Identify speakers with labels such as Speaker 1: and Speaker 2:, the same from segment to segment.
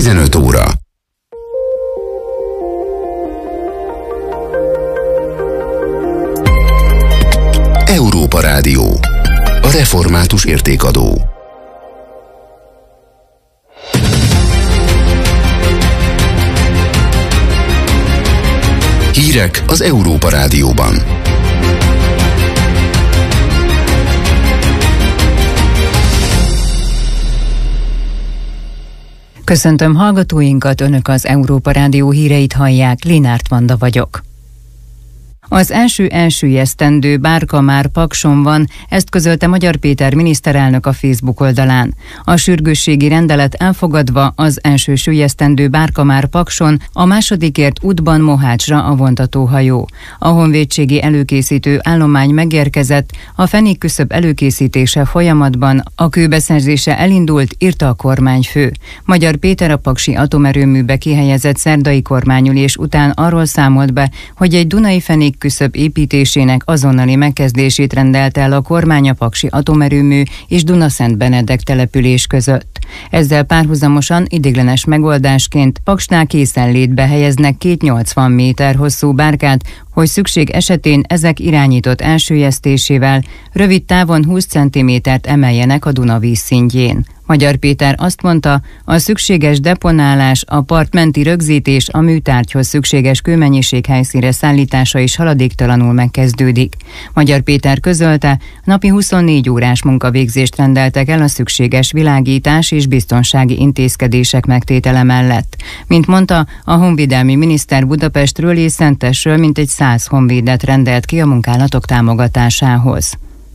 Speaker 1: 15 óra. Európa Rádió. A református értékadó. Hírek az Európa Rádióban.
Speaker 2: Köszöntöm hallgatóinkat, Önök az Európa Rádió híreit hallják, Linárt Vanda vagyok. Az első elsüllyesztendő bárka már Pakson van, ezt közölte Magyar Péter miniszterelnök a Facebook oldalán. A sürgősségi rendelet elfogadva az első süllyesztendő bárka már Pakson, a másodikért útban Mohácsra a vontatóhajó. A honvédségi előkészítő állomány megérkezett, a fenékküszöb előkészítése folyamatban, a kőbeszerzése elindult, írta a kormányfő. Magyar Péter a paksi atomerőműbe kihelyezett szerdai kormányülés után arról számolt be, hogy egy dunai fenék küszöb építésének azonnali megkezdését rendelte el a kormány a paksi atomerőmű és Dunaszent Benedek település között. Ezzel párhuzamosan ideiglenes megoldásként Paksnál készenlétbe helyeznek 280 méter hosszú bárkát, hogy szükség esetén ezek irányított elsüllyesztésével rövid távon 20 cm-t emeljenek a Duna vízszintjén. Magyar Péter azt mondta, a szükséges deponálás, a partmenti rögzítés, a műtárgyhoz szükséges kőmennyiség helyszínre szállítása is haladéktalanul megkezdődik. Magyar Péter közölte, napi 24 órás munkavégzést rendeltek el a szükséges világítás és biztonsági intézkedések megtétele mellett. Mint mondta, a honvédelmi miniszter Budapestről és Szentesről mintegy 100 honvédet rendelt ki a munkálatok támogatásához.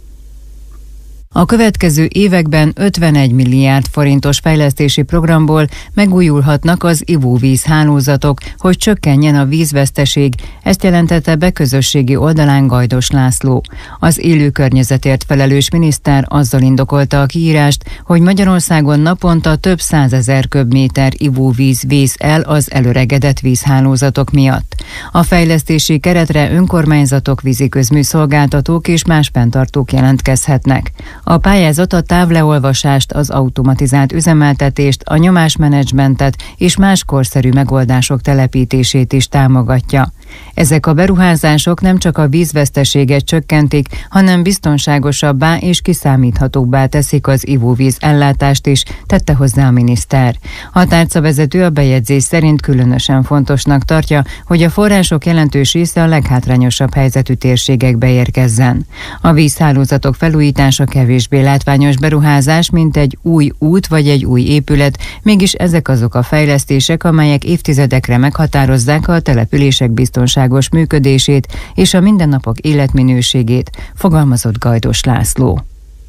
Speaker 2: A következő években 51 milliárd forintos fejlesztési programból megújulhatnak az ivóvíz hálózatok, hogy csökkenjen a vízveszteség, ezt jelentette be közösségi oldalán Gajdos László. Az élő környezetért felelős miniszter azzal indokolta a kiírást, hogy Magyarországon naponta több 100 000 köbméter ivóvíz vész el az elöregedett vízhálózatok miatt. A fejlesztési keretre önkormányzatok, víziközműszolgáltatók és más fenntartók jelentkezhetnek. A pályázat a távleolvasást, az automatizált üzemeltetést, a nyomásmenedzsmentet és más korszerű megoldások telepítését is támogatja. Ezek a beruházások nem csak a vízveszteséget csökkentik, hanem biztonságosabbá és kiszámíthatóbbá teszik az ivóvíz ellátást is, tette hozzá a miniszter. A tárcavezető a bejegyzés szerint különösen fontosnak tartja, hogy a források jelentős része a leghátrányosabb helyzetű térségekbe érkezzen. A vízhálózatok felújítása kevésbé látványos beruházás, mint egy új út vagy egy új épület, mégis ezek azok a fejlesztések, amelyek évtizedekre meghatározzák a települések biztonságos működését és a mindennapok életminőségét, fogalmazott Gajdos László.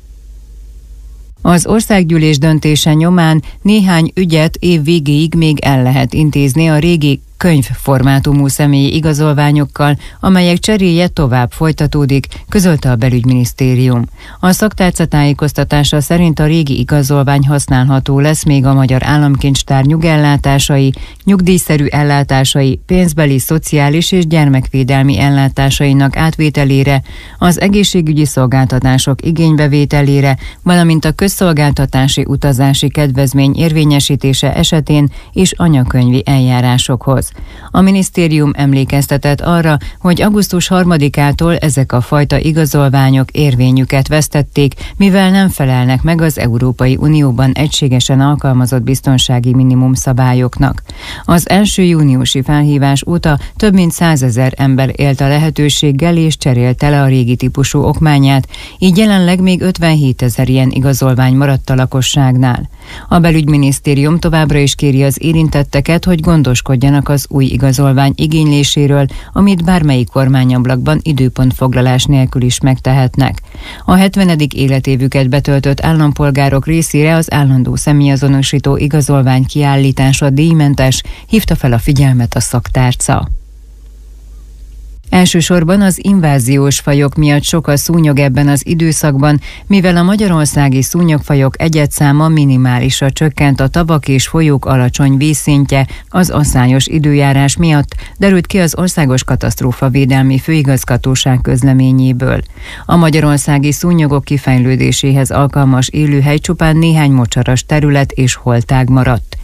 Speaker 2: Az országgyűlés döntése nyomán néhány ügyet év végéig még el lehet intézni a régi könyvformátumú személyi igazolványokkal, amelyek cseréje tovább folytatódik, közölte a belügyminisztérium. A szaktárca tájékoztatása szerint a régi igazolvány használható lesz még a Magyar Államkincstár nyugellátásai, nyugdíjszerű ellátásai, pénzbeli, szociális és gyermekvédelmi ellátásainak átvételére, az egészségügyi szolgáltatások igénybevételére, valamint a közszolgáltatási utazási kedvezmény érvényesítése esetén és anyakönyvi eljárásokhoz. A minisztérium emlékeztetett arra, hogy augusztus 3-ától ezek a fajta igazolványok érvényüket vesztették, mivel nem felelnek meg az Európai Unióban egységesen alkalmazott biztonsági minimum szabályoknak. Az első júniusi felhívás óta több mint 100 000 ember élt a lehetőséggel és cserélte le a régi típusú okmányát, így jelenleg még 57 000 ilyen igazolvány maradt a lakosságnál. A belügyminisztérium továbbra is kéri az érintetteket, hogy gondoskodjanak az új igazolvány igényléséről, amit bármelyik kormányablakban időpontfoglalás nélkül is megtehetnek. A 70. életévüket betöltött állampolgárok részére az állandó személyazonosító igazolvány kiállítása díjmentes, hívta fel a figyelmet a szaktárca. Elsősorban az inváziós fajok miatt sok a szúnyog ebben az időszakban, mivel a magyarországi szúnyogfajok egyedszáma minimálisra csökkent a tavak és folyók alacsony vízszintje az aszályos időjárás miatt, derült ki az Országos Katasztrófavédelmi Főigazgatóság közleményéből. A magyarországi szúnyogok kifejlődéséhez alkalmas élőhely csupán néhány mocsaras terület és holtág maradt.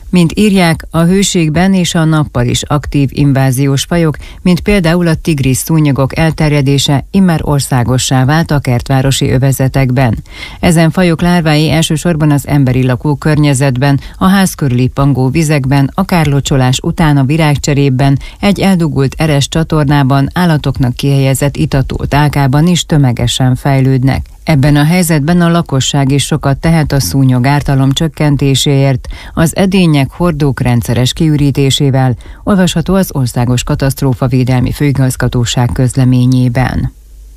Speaker 2: Mint írják, a hőségben és a nappal is aktív inváziós fajok, mint például a tigris szúnyogok elterjedése immár országossá vált a kertvárosi övezetekben. Ezen fajok lárvái elsősorban az emberi lakókörnyezetben, a ház körüli pangó vizekben, akár locsolás után a virágcserében, egy eldugult eres csatornában, állatoknak kihelyezett itató tálkában is tömegesen fejlődnek. Ebben a helyzetben a lakosság is sokat tehet a szúnyog ártalom csökkentéséért, az edények, hordók rendszeres kiürítésével, olvasható az Országos Katasztrófavédelmi Főigazgatóság közleményében.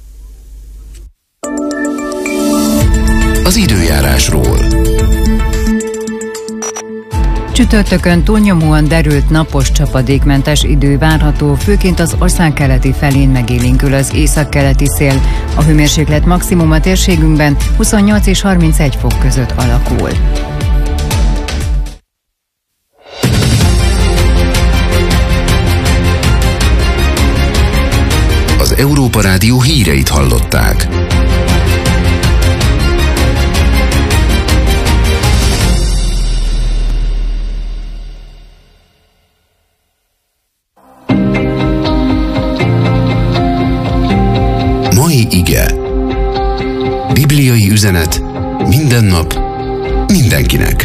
Speaker 1: Az időjárásról.
Speaker 2: Csütörtökön túlnyomóan derült napos, csapadékmentes idő várható, főként az ország keleti felén megélénkül az északkeleti szél. A hőmérséklet maximum a térségünkben 28 és 31 fok között alakul.
Speaker 1: Az Európa Rádió híreit hallották. Mai ige. Bibliai üzenet minden nap, mindenkinek.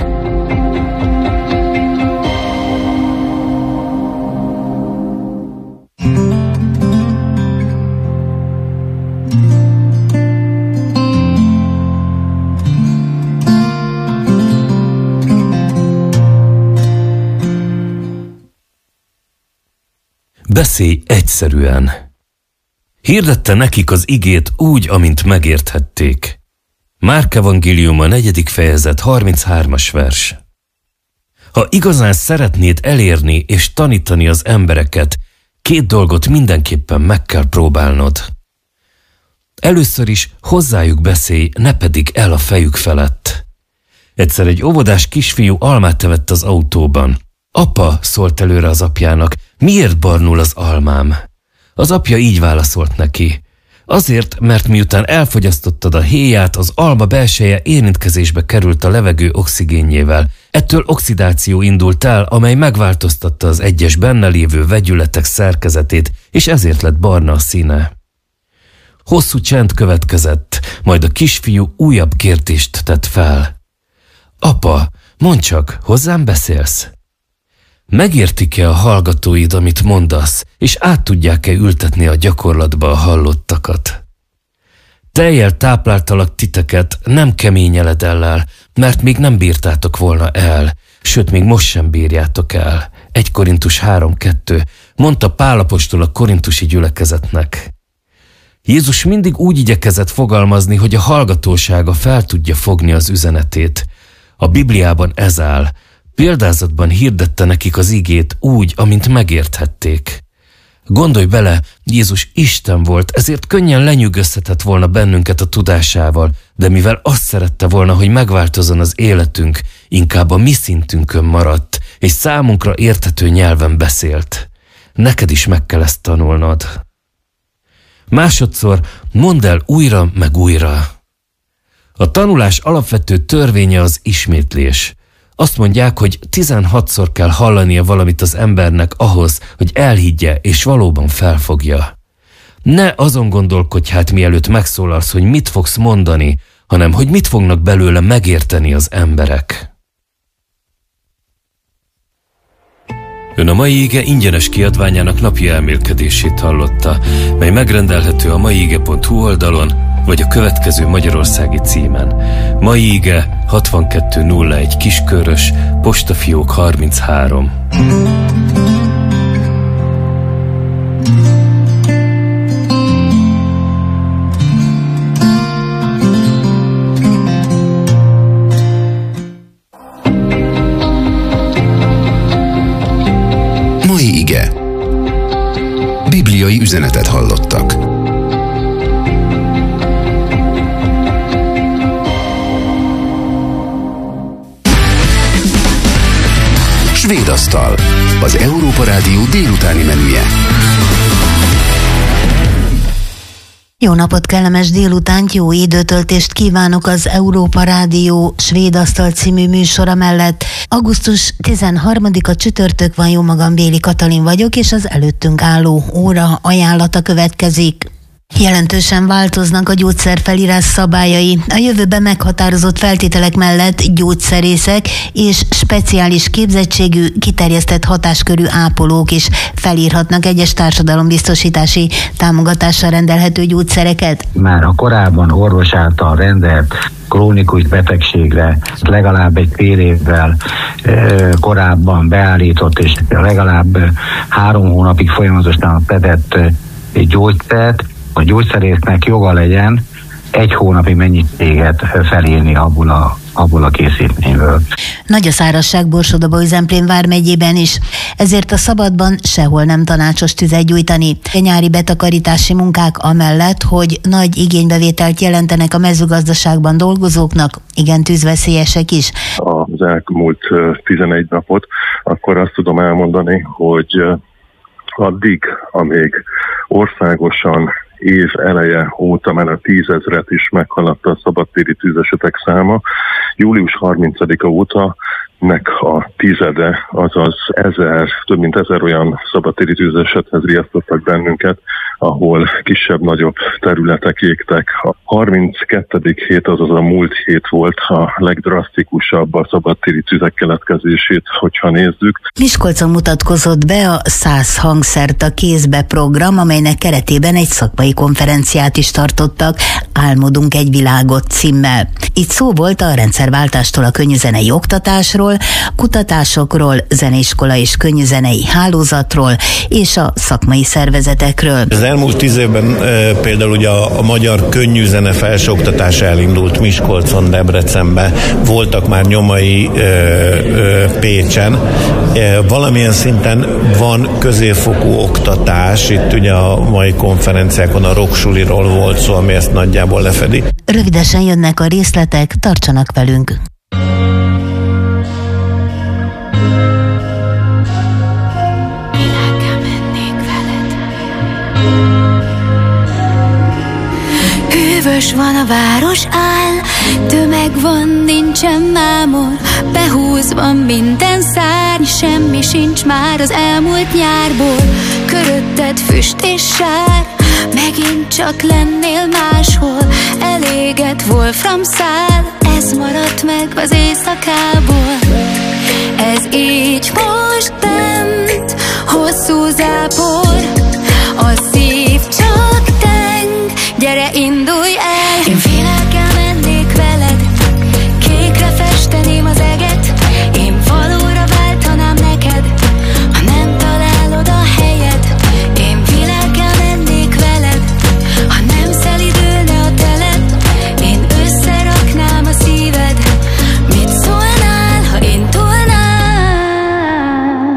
Speaker 3: Beszélj egyszerűen. Hirdette nekik az igét úgy, amint megérthették. Márk evangéliuma 4. fejezet 33. vers. Ha igazán szeretnéd elérni és tanítani az embereket, 2 dolgot mindenképpen meg kell próbálnod. Először is hozzájuk beszélj, ne pedig el a fejük felett. Egyszer egy óvodás kisfiú almát evett az autóban. Apa, szólt előre az apjának, miért barnul az almám? Az apja így válaszolt neki. Azért, mert miután elfogyasztottad a héját, az alma belseje érintkezésbe került a levegő oxigénjével. Ettől oxidáció indult el, amely megváltoztatta az egyes benne lévő vegyületek szerkezetét, és ezért lett barna a színe. Hosszú csend következett, majd a kisfiú újabb kérdést tett fel. Apa, mondd csak, hozzám beszélsz? Megértik-e a hallgatóid, amit mondasz, és át tudják-e ültetni a gyakorlatba a hallottakat? Tejjel tápláltalak titeket, nem kemény eledellel, mert még nem bírtátok volna el, sőt, még most sem bírjátok el. 1 Korintus 3:2, mondta Pál apostol a korintusi gyülekezetnek. Jézus mindig úgy igyekezett fogalmazni, hogy a hallgatósága fel tudja fogni az üzenetét. A Bibliában ez áll. Példázatban hirdette nekik az igét úgy, amint megérthették. Gondolj bele, Jézus Isten volt, ezért könnyen lenyűgözhetett volna bennünket a tudásával, de mivel azt szerette volna, hogy megváltozzon az életünk, inkább a mi szintünkön maradt, és számunkra érthető nyelven beszélt. Neked is meg kell ezt tanulnod. Másodszor mondd el újra meg újra. A tanulás alapvető törvénye az ismétlés. Azt mondják, hogy 16-szor kell hallania valamit az embernek ahhoz, hogy elhiggye és valóban felfogja. Ne azon gondolkodj hát mielőtt megszólalsz, hogy mit fogsz mondani, hanem hogy mit fognak belőle megérteni az emberek. Ön a mai ige ingyenes kiadványának napi elmélkedését hallotta, mely megrendelhető a maiige.hu oldalon, vagy a következő magyarországi címen. Mai ige 6201 Kiskörös, postafiók 33.
Speaker 1: Mai ige. Bibliai üzenetet hallottak. Svédasztal, az Európa Rádió délutáni menüje.
Speaker 4: Jó napot, kellemes délutánt, jó időtöltést kívánok az Európa Rádió Svéd Asztal című műsora mellett. Augusztus 13-a csütörtök van, jó magam, Béli Katalin vagyok, és az előttünk álló óra ajánlata következik. Jelentősen változnak a gyógyszerfelírás szabályai. A jövőben meghatározott feltételek mellett gyógyszerészek és speciális képzettségű, kiterjesztett hatáskörű ápolók is felírhatnak egyes társadalombiztosítási támogatással rendelhető gyógyszereket.
Speaker 5: Már a korábban orvos által rendelt krónikus betegségre legalább egy fél évvel korábban beállított és legalább 3 hónapig folyamatosan fedett gyógyszert, a gyógyszerésznek joga legyen 1 hónapi mennyiséget felírni abból a készítményből.
Speaker 4: Nagy a szárazság Borsod-Abaúj-Zemplén vármegyében is, ezért a szabadban sehol nem tanácsos tüzet gyújtani. A nyári betakarítási munkák amellett, hogy nagy igénybevételt jelentenek a mezőgazdaságban dolgozóknak, igen tűzveszélyesek is.
Speaker 6: Az elmúlt 11 napot, akkor azt tudom elmondani, hogy addig, amíg országosan év eleje óta már a 10 000-et is meghaladta a szabadtéri tűzesetek száma, július 30-a óta nek a 10, azaz 1000, több mint 1000 olyan szabadtéri tűzesethez riasztottak bennünket, ahol kisebb-nagyobb területek égtek. A 32. hét, azaz a múlt hét volt a legdrasztikusabb a szabadtéri tüzek keletkezését, hogyha nézzük.
Speaker 4: Miskolcon mutatkozott be a 100 hangszert a kézbe program, amelynek keretében egy szakmai konferenciát is tartottak, Álmodunk egy világot címmel. Itt szó volt a rendszerváltástól a könnyűzenei oktatásról, kutatásokról, zeneiskola és könnyűzenei hálózatról és a szakmai szervezetekről.
Speaker 7: Az elmúlt 10 évben például ugye a magyar könnyűzene felsőoktatása elindult Miskolcon, Debrecenben, voltak már nyomai Pécsen. Valamilyen szinten van középfokú oktatás, itt ugye a mai konferenciákon a rocksuliról volt szó, ami ezt nagyjából lefedi.
Speaker 4: Rövidesen jönnek a részletek, tartsanak velünk!
Speaker 8: Hűvös van a város áll, tömeg van, nincsen mámor, behúzva minden szárny, semmi sincs már az elmúlt nyárból. Körötted füst és sár, megint csak lennél máshol, elégett Wolfram szál, ez maradt meg az éjszakából. Ez így most bent, hosszú zápor, a szív csak teng, gyere indulj el. Én félelkel mennék veled, kékre festeném az eget, én valóra váltanám neked, ha nem találod a helyed. Én félelkel mennék veled, ha nem szelidülne a teled, én összeraknám a szíved. Mit szólnál, ha én tolnám?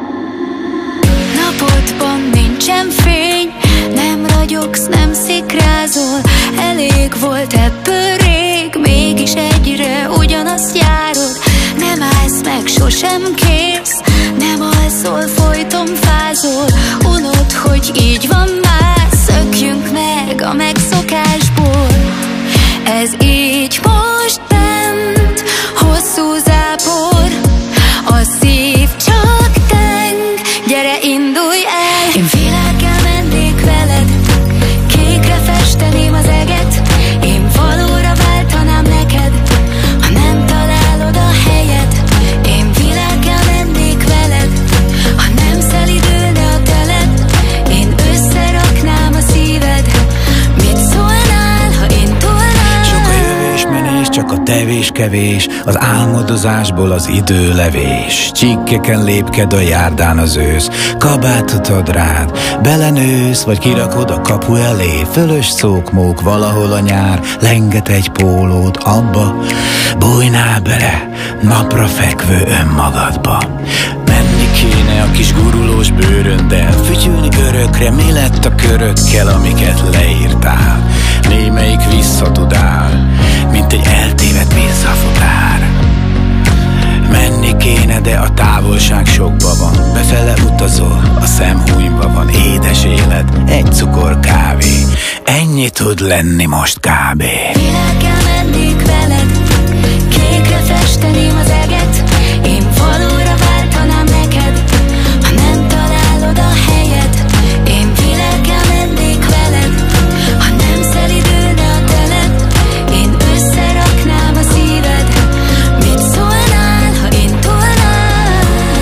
Speaker 8: Napodban nincsen fény, nem ragyogsz, nem szikrázol, elég volt ebből rég, mégis egyre ugyanazt járod. Nem állsz meg, sosem kész, nem alszol, folyton fázol, unod, hogy így van már, szökjünk meg a megszokásból. Ez így most bent, hosszú zápor, a szív csak teng, gyere indulj el. Én félelkel mennék veled, kékre festeném az eget, én valóra váltanám neked, ha nem találod a helyed. Én félelkel mennék veled, ha nem szelidülne a teled, én összeraknám a szíved. Mit szólnál, ha én tolnám?
Speaker 9: Sok a jövés-menés, csak a tevés-kevés, az álmodozásból az időlevés. Csikkeken lépked a járdán az ősz, kabátot ad rád, belenősz, vagy kirakod a kapu elé. Fölös szókmók valahol a nyár, lenget egy pólót abba, bújnál bele, napra fekvő önmagadba. Menni kéne a kis gurulós bőröndel, fütyülni örökre, mi lett a körökkel, amiket leírtál. Némelyik visszatudál, mint egy eltévedt visszafutár. Menni kéne, de a távolság sokba van, befele utazol, a szemhújba van, édes élet, egy cukor kávé, ennyi tud lenni most kb.
Speaker 8: Világgá mennék veled, kékre festeném az eget, én valóra váltanám neked, ha nem találod a helyed. Én világgá mennék veled, ha nem szelidülne a teled, én összeraknám a szíved. Mit szólnál, ha én tolnál?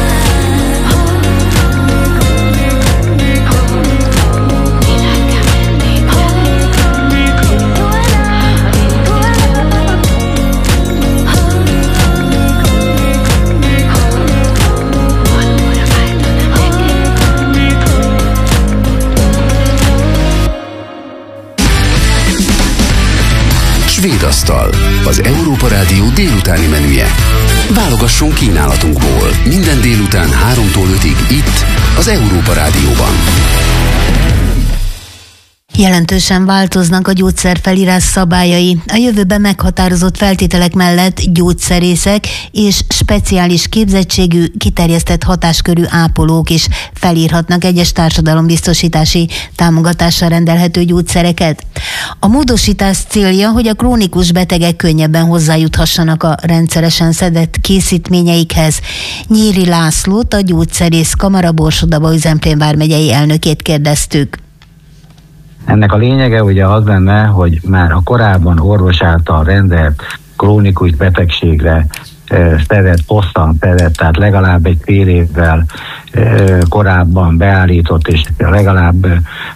Speaker 8: Világgá mennék
Speaker 1: Svédasztal, az Európa Rádió délutáni menüje. Válogassunk kínálatunkból minden délután 3-tól 5-ig itt, az Európa Rádióban.
Speaker 4: Jelentősen változnak a gyógyszerfelírás szabályai. A jövőben meghatározott feltételek mellett gyógyszerészek és speciális képzettségű, kiterjesztett hatáskörű ápolók is felírhatnak egyes társadalombiztosítási támogatással rendelhető gyógyszereket. A módosítás célja, hogy a krónikus betegek könnyebben hozzájuthassanak a rendszeresen szedett készítményeikhez. Nyíri Lászlót, a Gyógyszerész Kamara Borsod-Abaúj-Zemplén vármegyei elnökét kérdeztük.
Speaker 5: Ennek a lényege ugye az lenne, hogy már a korábban orvos által rendelt krónikus betegségre hosszan szedett, tehát legalább egy fél évvel korábban beállított és legalább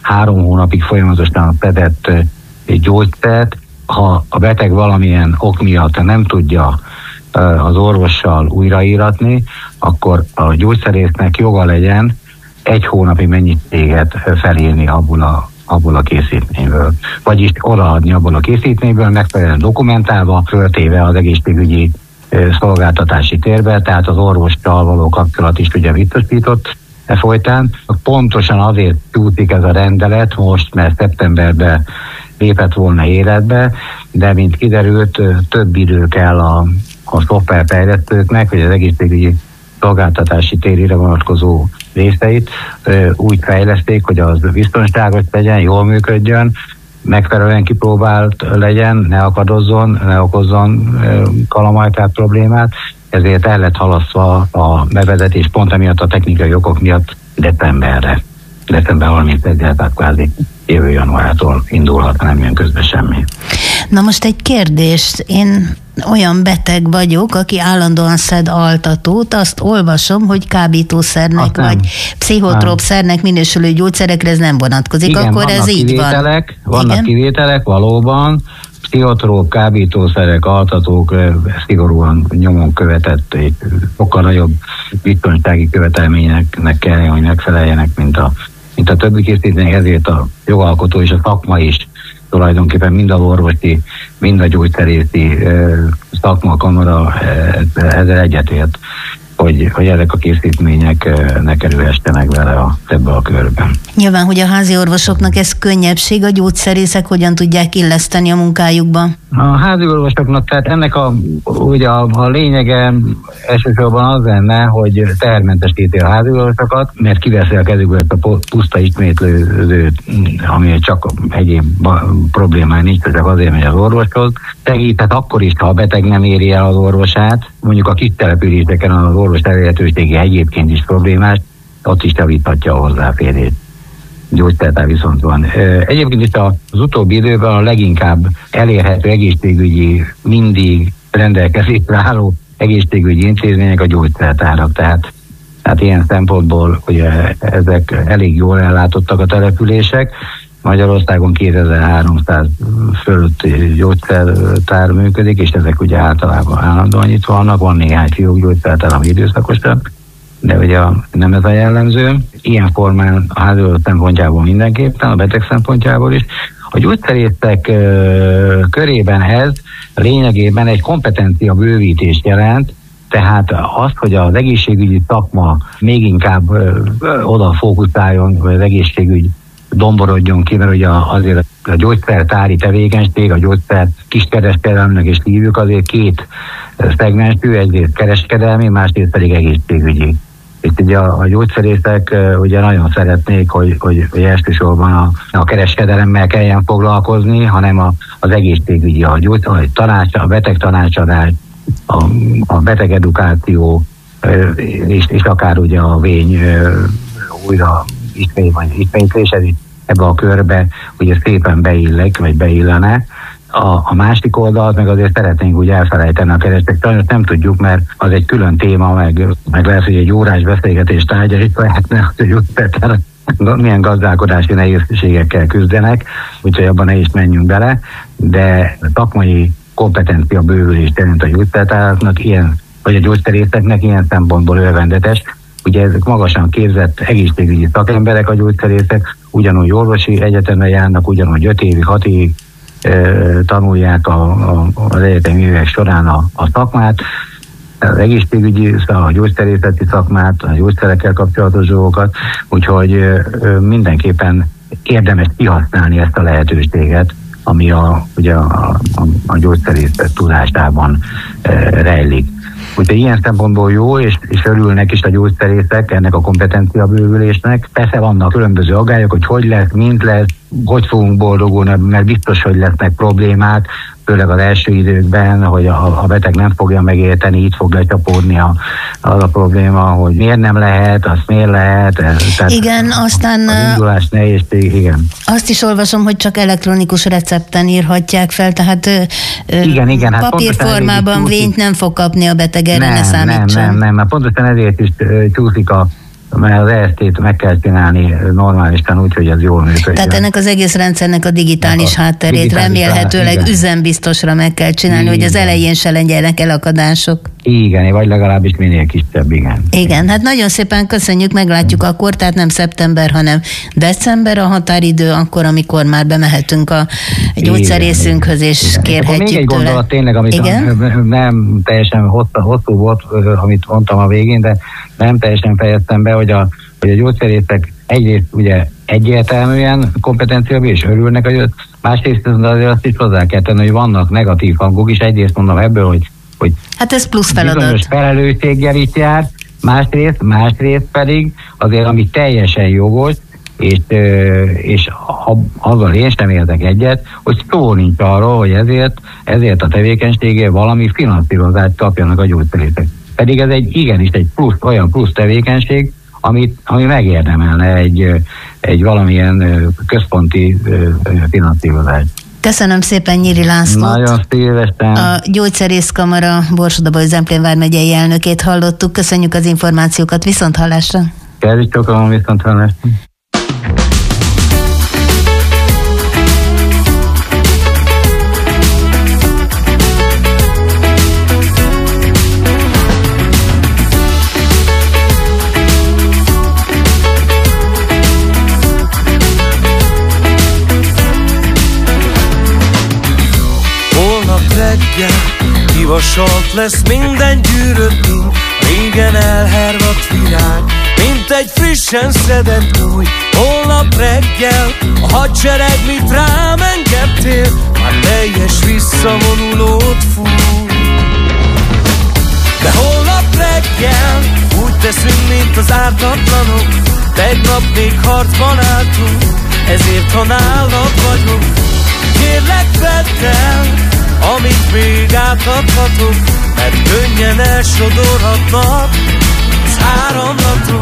Speaker 5: 3 hónapig folyamatosan szedett gyógyszert, ha a beteg valamilyen ok miatt nem tudja az orvossal újraíratni, akkor a gyógyszerésznek joga legyen 1 hónapi mennyiséget felírni abból a készítményből. Vagyis odaadni abból a készítményből, megfelelően dokumentálva, föltéve az egészségügyi szolgáltatási térbe, tehát az orvossal való kapcsolat is ugye biztosított folytán. Pontosan azért csúszik ez a rendelet most, mert szeptemberben lépett volna életbe, de mint kiderült, több idő kell a szoftverfejlesztőknek, hogy az egészségügyi szolgáltatási térére vonatkozó részeit úgy fejleszték, hogy az biztonságos legyen, jól működjön, megfelelően kipróbált legyen, ne akadozzon, ne okozzon kalamajkát problémát, ezért el lett halasztva a bevezetés pont emiatt a technikai okok miatt decemberre. December 31-re, tehát kvázi jövő januártól indulhat, nem jön közben semmi.
Speaker 4: Na most egy kérdés, én olyan beteg vagyok, aki állandóan szed altatót, azt olvasom, hogy kábítószernek vagy pszichotróp szernek minősülő gyógyszerekre ez nem vonatkozik,
Speaker 5: igen,
Speaker 4: akkor ez így van.
Speaker 5: Vannak kivételek, valóban, pszichotróp, kábítószerek, altatók szigorúan nyomon követett, sokkal nagyobb biztonsági követelményeknek kell, hogy megfeleljenek, mint a többi készítmény, ezért a jogalkotó és a szakma is tulajdonképpen mind a orvosi, mind a gyógyszerészi szakmakamara ezzel egyetért, hogy ezek a készítmények ne kerülhessenek vele ebbe a körben.
Speaker 4: Nyilván, hogy a házi orvosoknak ez könnyebbség, a gyógyszerészek hogyan tudják illeszteni a munkájukba?
Speaker 5: A házi orvosoknak, tehát ennek ugye a lényege elsősorban az lenne, hogy tehermentesíti a házi orvosokat, mert kiveszi a kezükből ezt a puszta ismétlődőt, ami csak egyéb problémája nincs, csak azért megy az orvoshoz. Segíthet akkor is, ha a beteg nem éri el az orvosát, mondjuk a kis településeken az orvos elérhetősége egyébként is problémás, ott is javíthatja a hozzáférést. Gyógyszertár viszont van. Egyébként is az utóbbi időben a leginkább elérhető egészségügyi, mindig rendelkezésre álló egészségügyi intézmények a gyógyszertárak. Tehát ilyen szempontból ugye ezek elég jól ellátottak a települések. Magyarországon 2300 fölött gyógyszertár működik, és ezek ugye általában állandóan nyitva vannak. Van néhány fiókgyógyszertár, ami időszakosabb, de ugye nem ez a jellemző. Ilyen formán a háziorvos szempontjából mindenképpen, a beteg szempontjából is. A gyógyszerészek körében ez lényegében egy kompetencia bővítést jelent, tehát az, hogy az egészségügyi szakma még inkább oda fókuszáljon, hogy az egészségügy domborodjon ki, mert ugye azért a gyógyszertári tevékenység, a gyógyszer kiskereskedelmnek és hívjuk azért két szegmensű, egyrészt kereskedelmi, másrészt pedig egészségügyi Itt ugye a gyógyszerészek ugye nagyon szeretnék, hogy elsősorban a kereskedelemmel kelljen foglalkozni, hanem az egészségügyi, a beteg tanácsadás, a beteg edukáció, és akár ugye a vény újra ismétlés, ebbe a körbe ugye szépen beillene. A másik oldalt meg azért szeretnénk úgy elfelejteni a kerestek. Sajnos nem tudjuk, mert az egy külön téma, meg lehet, hogy egy órás beszélgetés tárgya, és lehetne, hogy milyen gazdálkodási nehézségekkel küzdenek, úgyhogy abban ne is menjünk bele, de szakmai kompetencia bővülés szerint a gyógyszertáraknak vagy a gyógyszerészeknek ilyen szempontból örvendetes. Ugye ezek magasan képzett egészségügyi szakemberek a gyógyszerészek, ugyanúgy orvosi egyetemre járnak, ugyanúgy 5 évig, 6 évig tanulják az egyetemi évek során a szakmát, az egészségügyi, a gyógyszerészeti szakmát, a gyógyszerekkel kapcsolatos dolgokat, úgyhogy mindenképpen érdemes kihasználni ezt a lehetőséget, ami ugye a gyógyszerészet tudásában rejlik. Úgyhogy ilyen szempontból jó, és örülnek is a gyógyszerészek ennek a kompetencia bővülésnek. Persze vannak különböző aggályok, hogy lesz, mint lesz, hogy fogunk boldogulni, mert biztos, hogy lesznek problémák, főleg az első időkben, hogy a beteg nem fogja megérteni, itt fog lecsapódni az a probléma, hogy miért nem lehet, azt miért lehet.
Speaker 4: Igen, aztán
Speaker 5: az indulás nehézség, igen.
Speaker 4: Azt is olvasom, hogy csak elektronikus recepten írhatják fel, tehát
Speaker 5: igen, hát
Speaker 4: papírformában vényt nem fog kapni a beteg, erre ne számítson.
Speaker 5: Nem, mert pontosan ezért is csúszik mert az EST-t meg kell csinálni normálisan úgy, hogy ez jól működjön.
Speaker 4: Tehát ennek az egész rendszernek a digitális hátterét remélhetőleg üzembiztosra meg kell csinálni, igen, hogy az elején se legyenek elakadások.
Speaker 5: Igen, vagy legalábbis minél kisebb, igen.
Speaker 4: Igen, hát nagyon szépen köszönjük, meglátjuk akkor, tehát nem szeptember, hanem december a határidő, akkor, amikor már bemehetünk a gyógyszerészünkhöz, és igen, kérhetjük
Speaker 5: még egy
Speaker 4: tőle.
Speaker 5: Gondolat tényleg, amit nem teljesen hosszú volt, amit mondtam a végén, de nem teljesen fejeztem be, hogy a gyógyszerészek egyrészt ugye egyértelműen kompetenciából és örülnek, másrészt azért azt is hozzá kell tenni, hogy vannak negatív hangok is, egyrészt mondom ebből, hogy
Speaker 4: hát ez plusz feladat.
Speaker 5: Bizonyos felelősséggel itt jár, másrészt pedig azért, ami teljesen jogos, és azzal én sem értek egyet, hogy szó nincs arról, hogy ezért a tevékenységért valami finanszírozást kapjanak a gyógyszerészek. Pedig ez igenis egy olyan plusz tevékenység, ami megérdemelne egy valamilyen központi finanszírozást.
Speaker 4: Köszönöm szépen Nyíri Lászlót.
Speaker 5: Nagyon szívesen.
Speaker 4: A Gyógyszerészkamara Borsod-Abaúj-Zemplén vármegyei elnökét hallottuk. Köszönjük az információkat, viszonthallásra.
Speaker 5: Kezdjük sokan, viszonthallásra.
Speaker 10: Kivasalt lesz minden gyűrött, régen elhervadt virág, mint egy frissen szedett új. Holnap reggel a hadsereg, mit rám engedtél, már teljes visszavonulót fúj. De holnap reggel úgy teszünk, mint az ártatlanok, tegnap még harcban álltunk, ezért ha nálad vagyok, kérlek vedd el, amit még átadhatok, mert könnyen elsodorhatnak az áramlatok.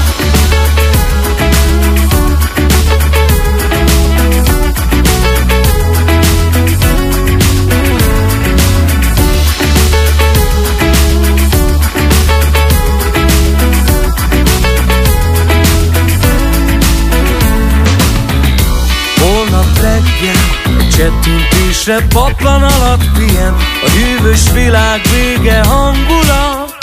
Speaker 10: Holnap reggel csettintésre paplan alatt pihen a hűvös világ vége hangulat.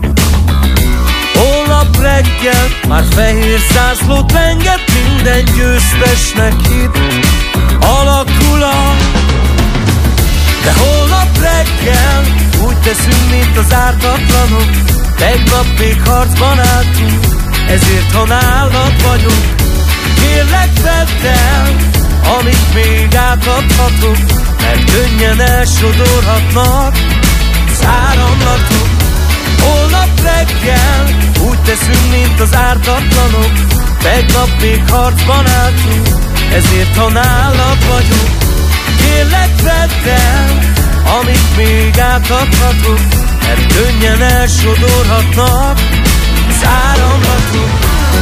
Speaker 10: Holnap reggel már fehér zászlót lenget, minden győztesnek itt alakulat. De holnap reggel úgy teszünk, mint az ártatlanok, tegnap még harcban álltunk, ezért ha nálad vagyok, kérlek vedd el, amit még átadhatok, mert könnyen elsodorhatnak az áramlatok. Holnap reggel úgy teszünk, mint az ártatlanok. Tegnap még harcban álltunk, ezért ha nálad vagyok. Kérlek vedd el, amit még átadhatok, mert könnyen elsodorhatnak az áramlatok.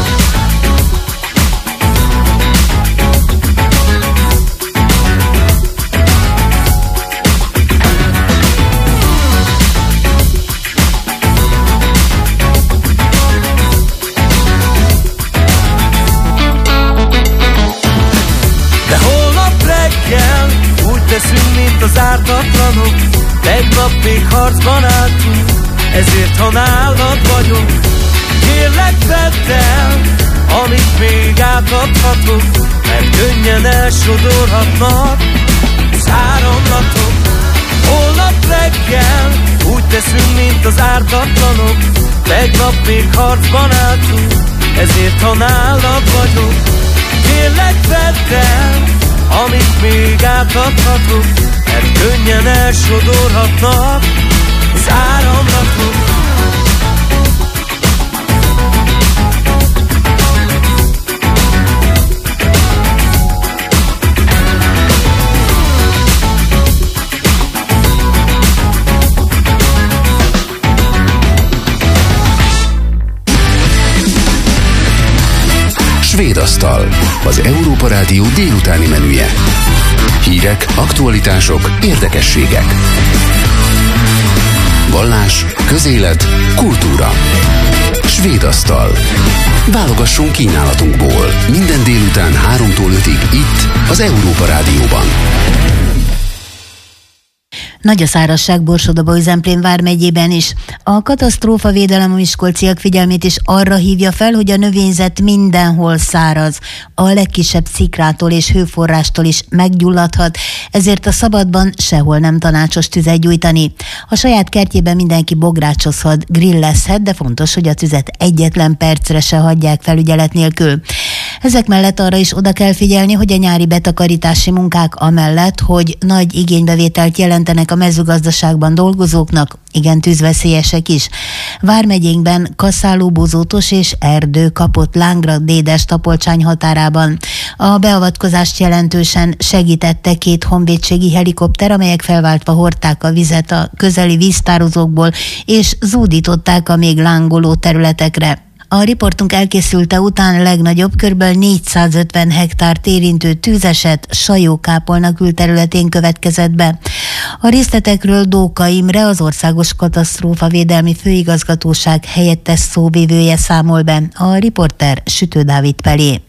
Speaker 10: Teszünk, mint az ártatlanok. Tegnap még harcban álltunk, ezért ha nálad vagyok. Kérlek vedd el, amit még átadhatok, mert könnyen elsodorhatnak az áramlatok. Holnap reggel úgy teszünk, mint az ártatlanok. Tegnap még harcban álltunk, ezért ha nálad vagyok. Kérlek vedd el, amit még átadhatok, mert könnyen elsodorhatnak az áramlatok.
Speaker 1: Svédasztal, az Európa Rádió délutáni menüje. Hírek, aktualitások, érdekességek. Vallás, közélet, kultúra. Svédasztal. Válogassunk kínálatunkból. Minden délután 3-tól 5-ig itt, az Európa Rádióban.
Speaker 4: Nagy a szárazság Borsod-Abaúj-Zemplén vármegyében is. A katasztrófavédelem a miskolciak figyelmét is arra hívja fel, hogy a növényzet mindenhol száraz. A legkisebb szikrától és hőforrástól is meggyulladhat, ezért a szabadban sehol nem tanácsos tüzet gyújtani. A saját kertjében mindenki bográcsozhat, grillezhet, de fontos, hogy a tüzet egyetlen percre se hagyják felügyelet nélkül. Ezek mellett arra is oda kell figyelni, hogy a nyári betakarítási munkák amellett, hogy nagy igénybevételt jelentenek a mezőgazdaságban dolgozóknak, igen tűzveszélyesek is. Vármegyénkben Kaszáló, Bozótos és Erdő kapott lángra Dédes-Tapolcsány határában. A beavatkozást jelentősen segítette 2 honvédségi helikopter, amelyek felváltva hordták a vizet a közeli víztározókból, és zúdították a még lángoló területekre. A riportunk elkészülte után legnagyobb, kb. 450 hektárt érintő tűzeset Sajó-Kápolna külterületén következett be. A részletekről Dóka Imre, az Országos Katasztrófavédelmi Főigazgatóság helyettes szóvivője számol be. A riporter Sütő Dávid Pelé.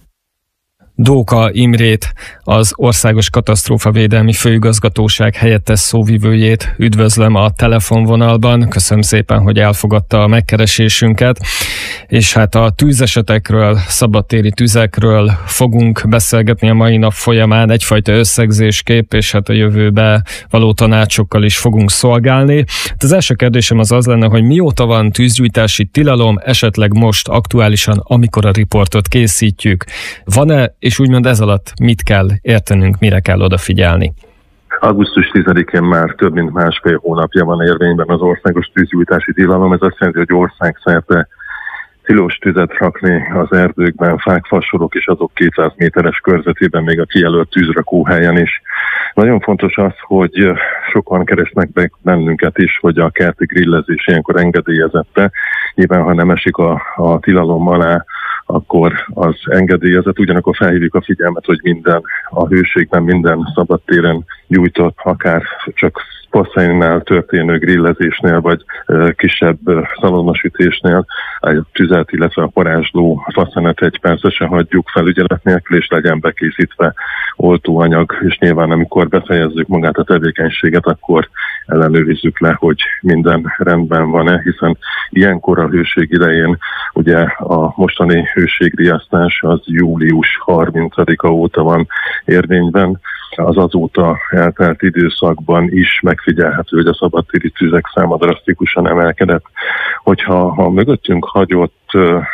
Speaker 11: Dóka Imrét, az Országos Katasztrófavédelmi Főigazgatóság helyettes szóvivőjét üdvözlöm a telefonvonalban. Köszönöm szépen, hogy elfogadta a megkeresésünket. És hát a tűzesetekről, szabadtéri tüzekről fogunk beszélgetni a mai nap folyamán, egyfajta összegzésképp, és hát a jövőbe való tanácsokkal is fogunk szolgálni. Az első kérdésem az lenne, hogy mióta van tűzgyújtási tilalom, esetleg most aktuálisan, amikor a riportot készítjük. Van-e, és úgymond ez alatt mit kell értenünk, mire kell odafigyelni?
Speaker 6: Augusztus 10-én már több mint 1,5 hónapja van érvényben az országos tűzgyújtási tilalom. Ez azt jelenti, hogy országszerte tilos tüzet rakni az erdőkben, fák, fasorok és azok 200 méteres körzetében, még a kijelölt tűzrakóhelyen is. Nagyon fontos az, hogy sokan keresnek be bennünket is, hogy a kerti grillezés ilyenkor engedélyezette. Nyilván, ha nem esik a tilalom alá, akkor az engedélyezett, ugyanakkor felhívjuk a figyelmet, hogy minden a hőségben, minden szabadtéren gyújtott, akár csak passzainnál történő grillezésnél, vagy kisebb szalonosütésnél a tüzet, illetve a parázsló faszenet 1 percet se hagyjuk felügyelet nélkül, és legyen bekészítve oltóanyag, és nyilván amikor befejezzük magát a tevékenységet, akkor ellenőrizzük le, hogy minden rendben van-e, hiszen ilyenkor a hőség idején, ugye a mostani hőségriasztás az július 30-a óta van érvényben, az azóta eltelt időszakban is megfigyelhető, hogy a szabadtéri tüzek száma drasztikusan emelkedett. Hogyha a mögöttünk hagyott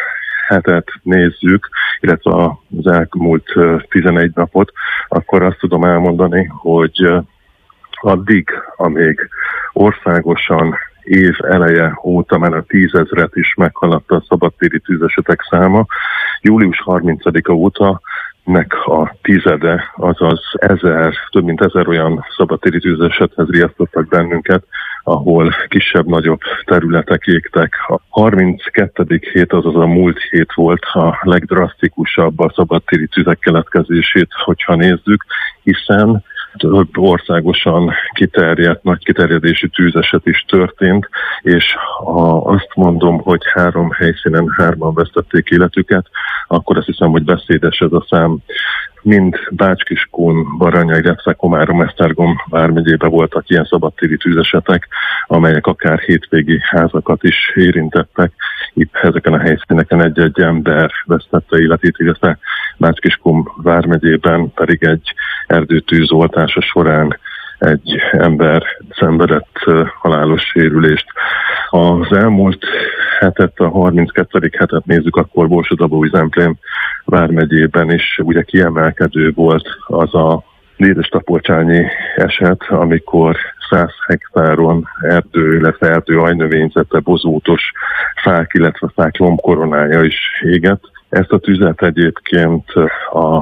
Speaker 6: hetet nézzük, illetve az elmúlt 11 napot, akkor azt tudom elmondani, hogy addig, amíg országosan év eleje óta már a 10 000-et is meghaladta a szabadtéri tűzesetek száma. Július 30-a óta nek a tizede, azaz több mint 1000 olyan szabadtéri tűzesethez riasztottak bennünket, ahol kisebb-nagyobb területek égtek. A 32. hét, azaz a múlt hét volt a legdrasztikusabb a szabadtéri tüzek keletkezését, hogyha nézzük, hiszen több országosan kiterjedt, nagy kiterjedésű tűzeset is történt, és ha azt mondom, hogy 3 helyszínen 3-an vesztették életüket, akkor azt hiszem, hogy beszédes ez a szám. Mind Bács-Kiskun, Baranya, illetve Komárom-Esztergom vármegyében voltak ilyen szabadtéri tűzesetek, amelyek akár hétvégi házakat is érintettek. Itt ezeken a helyszíneken egy-egy ember vesztette életét, illetve Bács-Kiskun vármegyében pedig egy erdőtűz oltása során egy ember szenvedett halálos sérülést. Az elmúlt hetet, a 32. hetet nézzük, akkor Borsod-Abaúj-Zemplén vármegyében is ugye kiemelkedő volt az a Dédes-Tapolcsányi eset, amikor 100 hektáron erdő, illetve erdőajnövényzete, bozótos fák, illetve fák lombkoronája is égett. Ezt a tüzet egyébként a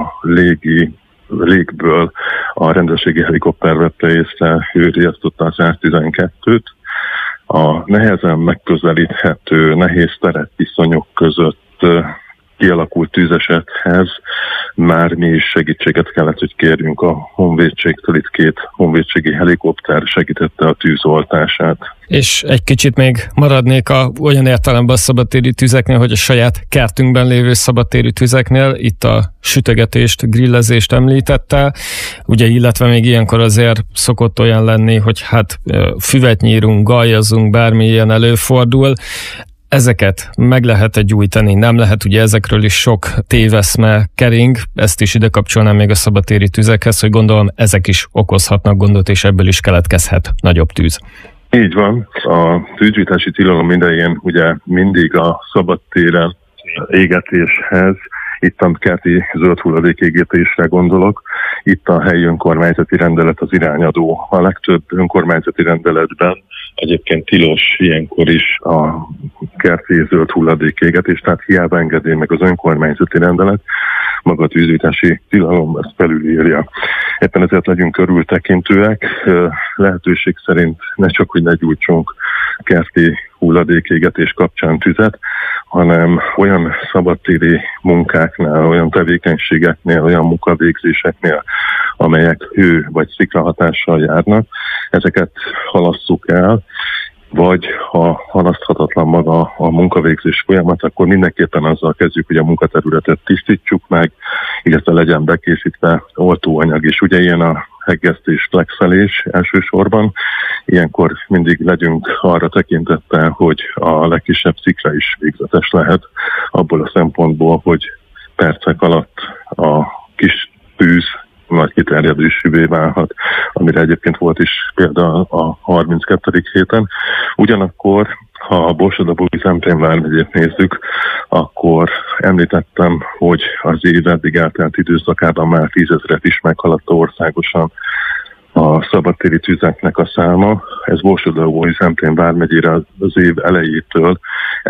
Speaker 6: légből a rendőrségi helikopter vette észre, ő riasztotta a 112-t. A nehezen megközelíthető, nehéz terepviszonyok között kialakult tűzesethez már mi is segítséget kellett, hogy kérjünk a honvédségtől. Itt 2 honvédségi helikopter segítette a tűzoltását.
Speaker 11: És egy kicsit még maradnék olyan értelemben a szabadtéri tüzeknél, hogy a saját kertünkben lévő szabadtéri tüzeknél itt a sütögetést, grillezést említette, ugye, illetve még ilyenkor azért szokott olyan lenni, hogy hát füvet nyírunk, galjazunk, bármi ilyen előfordul. Ezeket meg lehet gyújtani, nem lehet, ugye ezekről is sok téveszme kering, ezt is ide kapcsolnám még a szabadtéri tüzekhez, hogy gondolom ezek is okozhatnak gondot, és ebből is keletkezhet nagyobb tűz.
Speaker 6: Így van. A tűzgyújtási tilalom idején ugye mindig a szabadtéren égetéshez, itt a kerti zöld hulladék égetésre gondolok, itt a helyi önkormányzati rendelet az irányadó. A legtöbb önkormányzati rendeletben egyébként tilos ilyenkor is a kerti zöld hulladék égetés, tehát hiába engedély meg az önkormányzati rendelet, maga a tűzgyújtási tilalom ezt felülírja. Éppen ezért legyünk körültekintőek, lehetőség szerint ne csak, hogy ne gyújtsunk kerti hulladékégetés kapcsán tüzet, hanem olyan szabadtéri munkáknál, olyan tevékenységeknél, olyan munkavégzéseknél, amelyek hő vagy sziklahatással járnak, ezeket halasszuk el, vagy ha halaszthatatlan maga a munkavégzés folyamat, akkor mindenképpen azzal kezdjük, hogy a munkaterületet tisztítsuk meg, illetve legyen bekészítve oltóanyag is. Ugye ilyen a heggesztés, flexelés elsősorban. Ilyenkor mindig legyünk arra tekintettel, hogy a legkisebb szikra is végzetes lehet abból a szempontból, hogy percek alatt a kis tűz nagy kiterjedésűvé válhat, amire egyébként volt is például a 32. héten. Ugyanakkor, ha a Borsod-Abaúj-Zemplén vármegyét nézzük, akkor említettem, hogy az év eddig eltelt időszakában már 10 000-et is meghaladta országosan a szabadtéri tüzeknek a száma. Ez Borsod-Abaúj-Zemplén vármegyére az év elejétől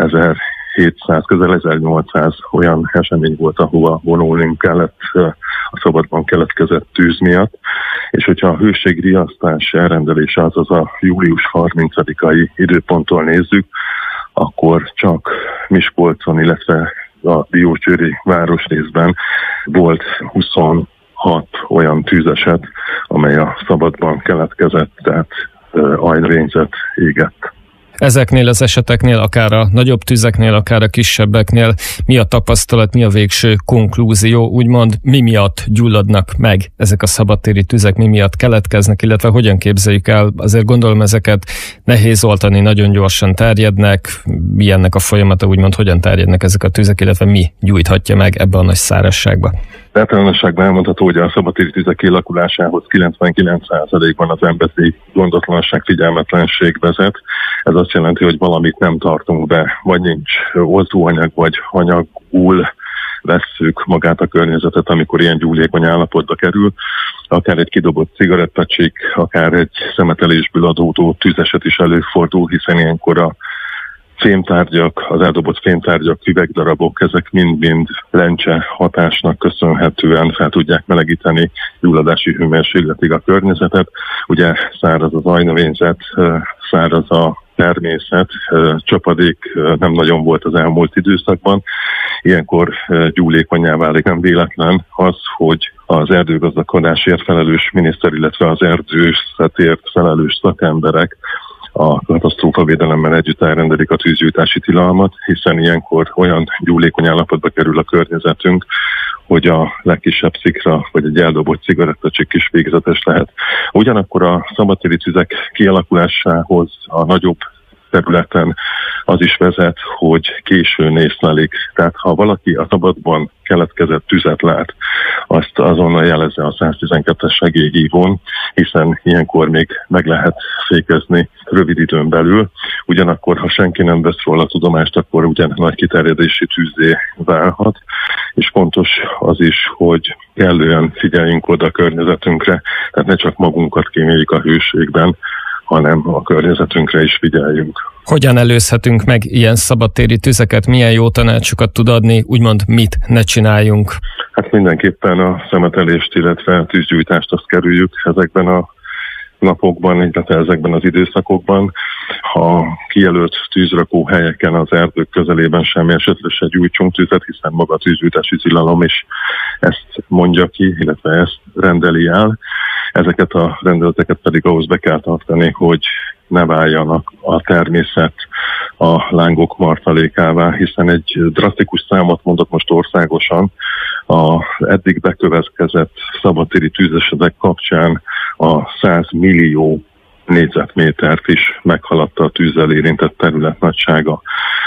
Speaker 6: 1700, közel 1800 olyan esemény volt, ahova vonulni kellett a szabadban keletkezett tűz miatt, és hogyha a hőségriasztás elrendelése, azaz a július 30-ai időponttól nézzük, akkor csak Miskolcon, illetve a diósgyőri városrészben volt 26 olyan tűzeset, amely a szabadban keletkezett, tehát ajnövényzet égett.
Speaker 11: Ezeknél az eseteknél, akár a nagyobb tüzeknél, akár a kisebbeknél mi a tapasztalat, mi a végső konklúzió, úgymond mi miatt gyulladnak meg ezek a szabadtéri tüzek, mi miatt keletkeznek, illetve hogyan képzeljük el, azért gondolom ezeket nehéz oltani, nagyon gyorsan terjednek, mi ennek a folyamata, úgymond hogyan terjednek ezek a tüzek, illetve mi gyújthatja meg ebbe a nagy szárazságba.
Speaker 6: Általánosságban elmondható, hogy a szabadtéri tüzek kialakulásához 99%-ban az emberi gondotlanság, figyelmetlenség vezet. Ez azt jelenti, hogy valamit nem tartunk be, vagy nincs oltóanyag, vagy anyagul vesszük magát a környezetet, amikor ilyen gyúlékony állapotba kerül, akár egy kidobott cigarettacsik, akár egy szemetelésből adódó tűzeset is előfordul, hiszen ilyenkor a fémtárgyak, az eldobott fémtárgyak, üvegdarabok, ezek mind-mind lencse hatásnak köszönhetően fel tudják melegíteni gyulladási hőmérsékletig a környezetet. Ugye száraz az ajnövényzet, száraz a természet, csapadék nem nagyon volt az elmúlt időszakban. Ilyenkor gyúlékonyá válik. Nem véletlen az, hogy az erdőgazdálkodásért felelős miniszter, illetve az erdészetért felelős szakemberek a katasztrófavédelemmel együtt elrendelik a tűzgyújtási tilalmat, hiszen ilyenkor olyan gyúlékony állapotba kerül a környezetünk, hogy a legkisebb szikra vagy egy eldobott cigarettacsik is végzetes lehet. Ugyanakkor a szabadtéri tüzek kialakulásához a nagyobb területen az is vezet, hogy későn észlelik. Tehát ha valaki a szabadban keletkezett tüzet lát, azt azonnal jelezze a 112-es segélyhívón, hiszen ilyenkor még meg lehet fékezni rövid időn belül. Ugyanakkor, ha senki nem vesz róla tudomást, akkor ugyan nagy kiterjedési tűzzé válhat, és fontos az is, hogy kellően figyeljünk oda a környezetünkre, tehát ne csak magunkat kíméljük a hőségben, hanem a környezetünkre is figyeljünk.
Speaker 11: Hogyan előzhetünk meg ilyen szabadtéri tüzeket? Milyen jó tanácsokat tud adni? Úgymond mit ne csináljunk?
Speaker 6: Hát mindenképpen a szemetelést, illetve a tűzgyújtást azt kerüljük ezekben a napokban, illetve ezekben az időszakokban. Ha kijelölt tűzrakó helyeken az erdők közelében semmi esetre se gyújtsunk tüzet, hiszen maga a tűzgyújtási tilalom is ezt mondja ki, illetve ezt rendeli el. Ezeket a rendeleteket pedig ahhoz be kell tartani, hogy ne váljanak a természet a lángok martalékává, hiszen egy drasztikus számot mondok most országosan, az eddig bekövetkezett szabadtéri tűzesetek kapcsán a 100 millió négyzetmétert is meghaladta a tűzzel érintett terület nagysága.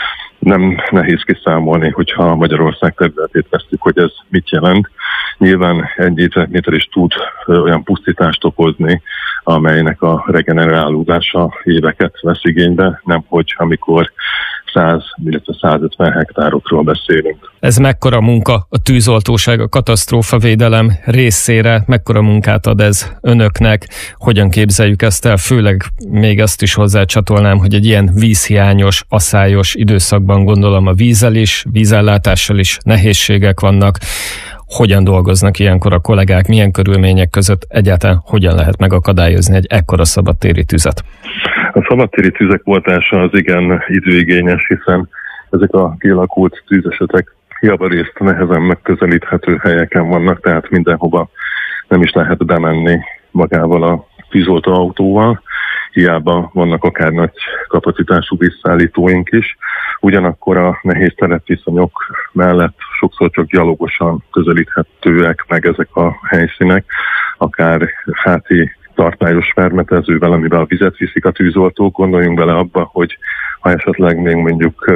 Speaker 6: Nem nehéz kiszámolni, hogyha Magyarország területét vesztük, hogy ez mit jelent. Nyilván egy négyzetméter is tud olyan pusztítást okozni, amelynek a regenerálódása éveket vesz igénybe, nemhogy amikor 100, illetve 150 hektárokról beszélünk.
Speaker 11: Ez mekkora munka a tűzoltóság, a katasztrófavédelem részére, mekkora munkát ad ez önöknek, hogyan képzeljük ezt el, főleg még azt is hozzácsatolnám, hogy egy ilyen vízhiányos, aszályos időszakban gondolom a vízzel is, vízellátással is nehézségek vannak. Hogyan dolgoznak ilyenkor a kollégák, milyen körülmények között, egyáltalán hogyan lehet megakadályozni egy ekkora szabadtéri tüzet?
Speaker 6: A szabadtéri tüzek oltása az igen időigényes, hiszen ezek a kialakult tűzesetek javarészt nehezen megközelíthető helyeken vannak, tehát mindenhova nem is lehet bemenni magával a tűzoltó autóval. Hiába vannak akár nagy kapacitású visszaállítóink is. Ugyanakkor a nehéz terepviszonyok mellett sokszor csak gyalogosan közelíthetőek meg ezek a helyszínek, akár háti tartályos fermetezővel, amivel a vizet viszik a tűzoltók. Gondoljunk bele abba, hogy ha esetleg még mondjuk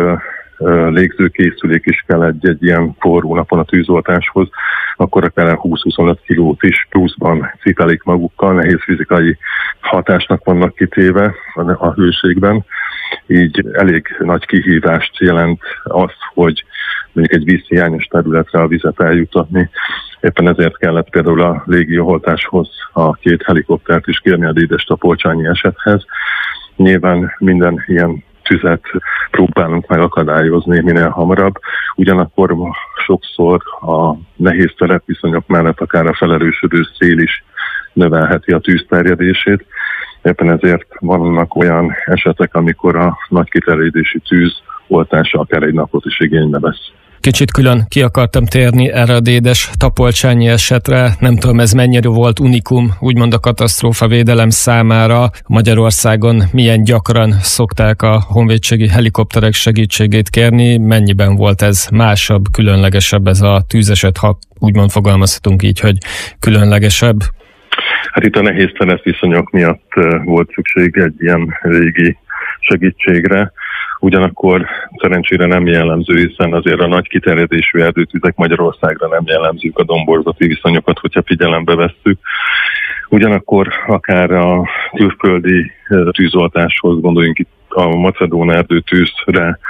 Speaker 6: légzőkészülék is kell egy ilyen forró napon a tűzoltáshoz, akkor akár 20-25 kilót is pluszban cipelik magukkal, nehéz fizikai hatásnak vannak kitéve a hőségben. Így elég nagy kihívást jelent az, hogy mondjuk egy vízhiányos területre a vizet eljutatni. Éppen ezért kellett például a légioltáshoz a 2 helikoptert is kérni a Dédes-Tapolcsányi esethez. Nyilván minden ilyen tüzet próbálunk megakadályozni minél hamarabb. Ugyanakkor sokszor a nehéz terepviszonyok mellett akár a felerősödő szél is növelheti a tűz terjedését. Éppen ezért vannak olyan esetek, amikor a nagy kiterjedésű tűz oltása akár egy napot is igénybe vesz.
Speaker 11: Kicsit külön ki akartam térni erre a Dédes-Tapolcsányi esetre. Nem tudom, ez mennyire volt unikum, úgymond a katasztrófavédelem számára. Magyarországon milyen gyakran szokták a honvédségi helikopterek segítségét kérni? Mennyiben volt ez másabb, különlegesebb ez a tűzeset, ha úgymond fogalmazhatunk így, hogy különlegesebb?
Speaker 6: Hát itt a nehéz terepviszonyok miatt volt szükség egy ilyen régi segítségre. Ugyanakkor szerencsére nem jellemző, hiszen azért a nagy kiterjedésű erdőtüzek Magyarországra nem jellemzők a domborzati viszonyokat, hogyha figyelembe vesszük. Ugyanakkor akár a külföldi tűzoltáshoz, gondoljunk itt a macedón erdőtűzre,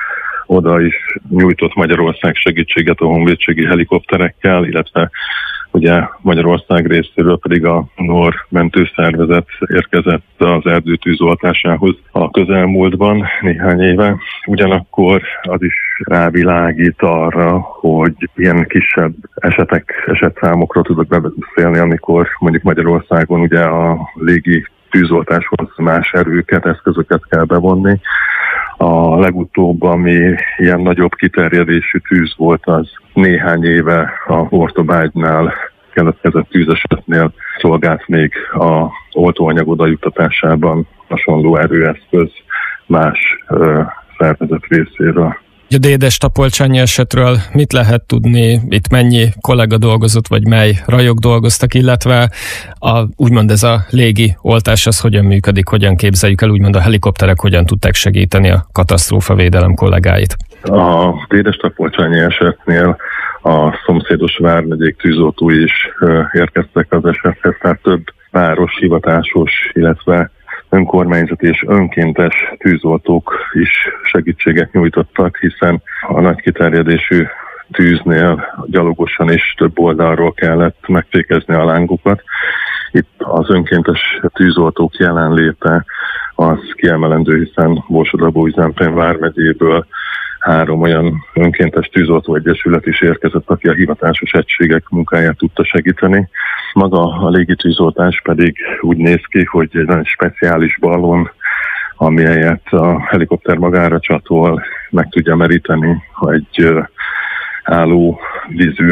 Speaker 6: oda is nyújtott Magyarország segítséget a honvédségi helikopterekkel, illetve ugye Magyarország részéről pedig a NOR mentőszervezet érkezett az erdőtűz oltásához a közelmúltban néhány éve. Ugyanakkor az is rávilágít arra, hogy ilyen kisebb esetszámokról tudok beszélni, amikor mondjuk Magyarországon ugye a légi tűzoltáshoz más erőket, eszközöket kell bevonni. A legutóbb, ami ilyen nagyobb kiterjedésű tűz volt, az néhány éve a Ortobágynál keletkezett tűzesetnél szolgált még a oltóanyag odajuttatásában hasonló erőeszköz más szervezet részéről.
Speaker 11: A Dédes-Tapolcsányi esetről mit lehet tudni, itt mennyi kollega dolgozott, vagy mely rajok dolgoztak, illetve úgymond ez a légi oltás, az hogyan működik, hogyan képzeljük el, úgymond a helikopterek hogyan tudták segíteni a katasztrófavédelem kollégáit?
Speaker 6: A Dédes-Tapolcsányi esetnél a szomszédos vármegyék tűzoltói is érkeztek az esethez, tehát több város, hivatásos, illetve önkormányzati és önkéntes tűzoltók is segítséget nyújtottak, hiszen a nagy kiterjedésű tűznél gyalogosan is több oldalról kellett megfékezni a lángokat. Itt az önkéntes tűzoltók jelenléte az kiemelendő, hiszen Borsod-Abaúj-Zemplén vármegyéből 3 olyan önkéntes tűzoltóegyesület is érkezett, aki a hivatásos egységek munkáját tudta segíteni. Maga a légitűzoltás pedig úgy néz ki, hogy egy nagyon speciális ballon, amelyet a helikopter magára csatol, meg tudja meríteni egy álló vízű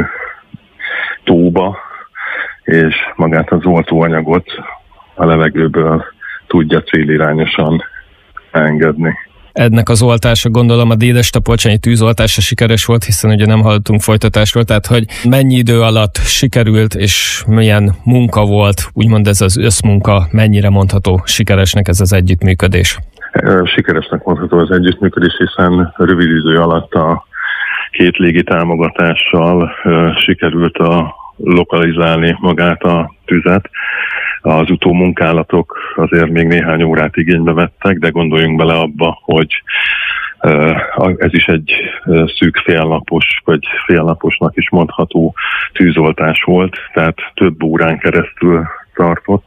Speaker 6: tóba, és magát az oltóanyagot a levegőből tudja célirányosan engedni.
Speaker 11: Ennek az oltása, gondolom a Dédes-Tapolcsányi tűzoltása sikeres volt, hiszen ugye nem hallottunk folytatásról, tehát hogy mennyi idő alatt sikerült, és milyen munka volt, úgymond ez az összmunka, mennyire mondható sikeresnek ez az együttműködés?
Speaker 6: Sikeresnek mondható az együttműködés, hiszen rövid idő alatt a 2 légitámogatással sikerült lokalizálni magát a tüzet. Az utómunkálatok azért még néhány órát igénybe vettek, de gondoljunk bele abba, hogy ez is egy szűk félnapos, vagy félnaposnak is mondható tűzoltás volt, tehát több órán keresztül tartott.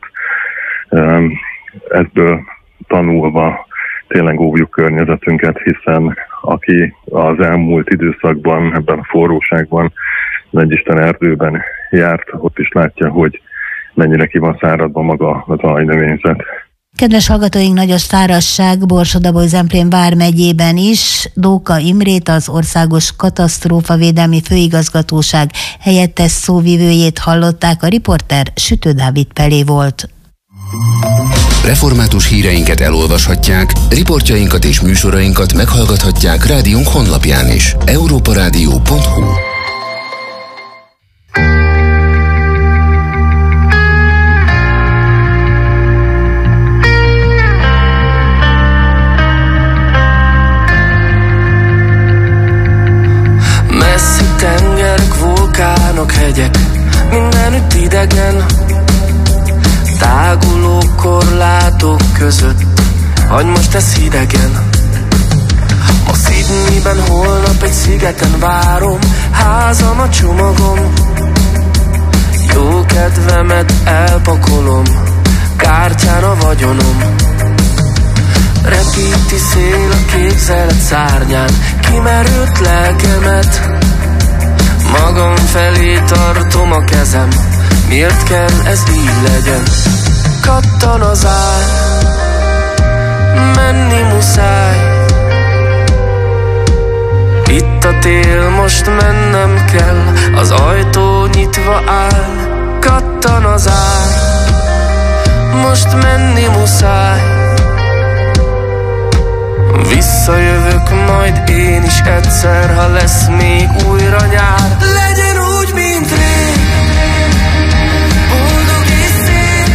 Speaker 6: Ebből tanulva tényleg óvjuk környezetünket, hiszen aki az elmúlt időszakban, ebben a forróságban, Nagyisten erdőben járt, ott is látja, hogy mennyire ki van száradva maga az ajnövényzet.
Speaker 4: Kedves hallgatóink, nagyos szárazság Borsod-Abaúj-Zemplén vármegyében is. Dóka Imrét, az Országos Katasztrófavédelmi Főigazgatóság helyettes szóvivőjét hallották, a riporter Sütő Dávid Pelé volt.
Speaker 1: Református híreinket elolvashatják, riportjainkat és műsorainkat meghallgathatják rádiónk honlapján is. europaradio.hu.
Speaker 10: Tengerek, vulkánok, hegyek, mindenütt idegen, táguló korlátok között, hagy most ez hidegen. Ma Sydneyben, holnap egy szigeten várom, házam a csomagom, jó kedvemet elpakolom, kártyán a vagyonom. Repíti szél a képzelet szárnyán, kimerült lelkemet, magam felé tartom a kezem, miért kell ez így legyen? Kattan az ár, menni muszáj, itt a tél, most mennem kell, az ajtó nyitva áll. Kattan az ár, most menni muszáj, visszajövök majd én is egyszer, ha lesz még újra nyár. Legyen úgy, mint rég, boldog és szép,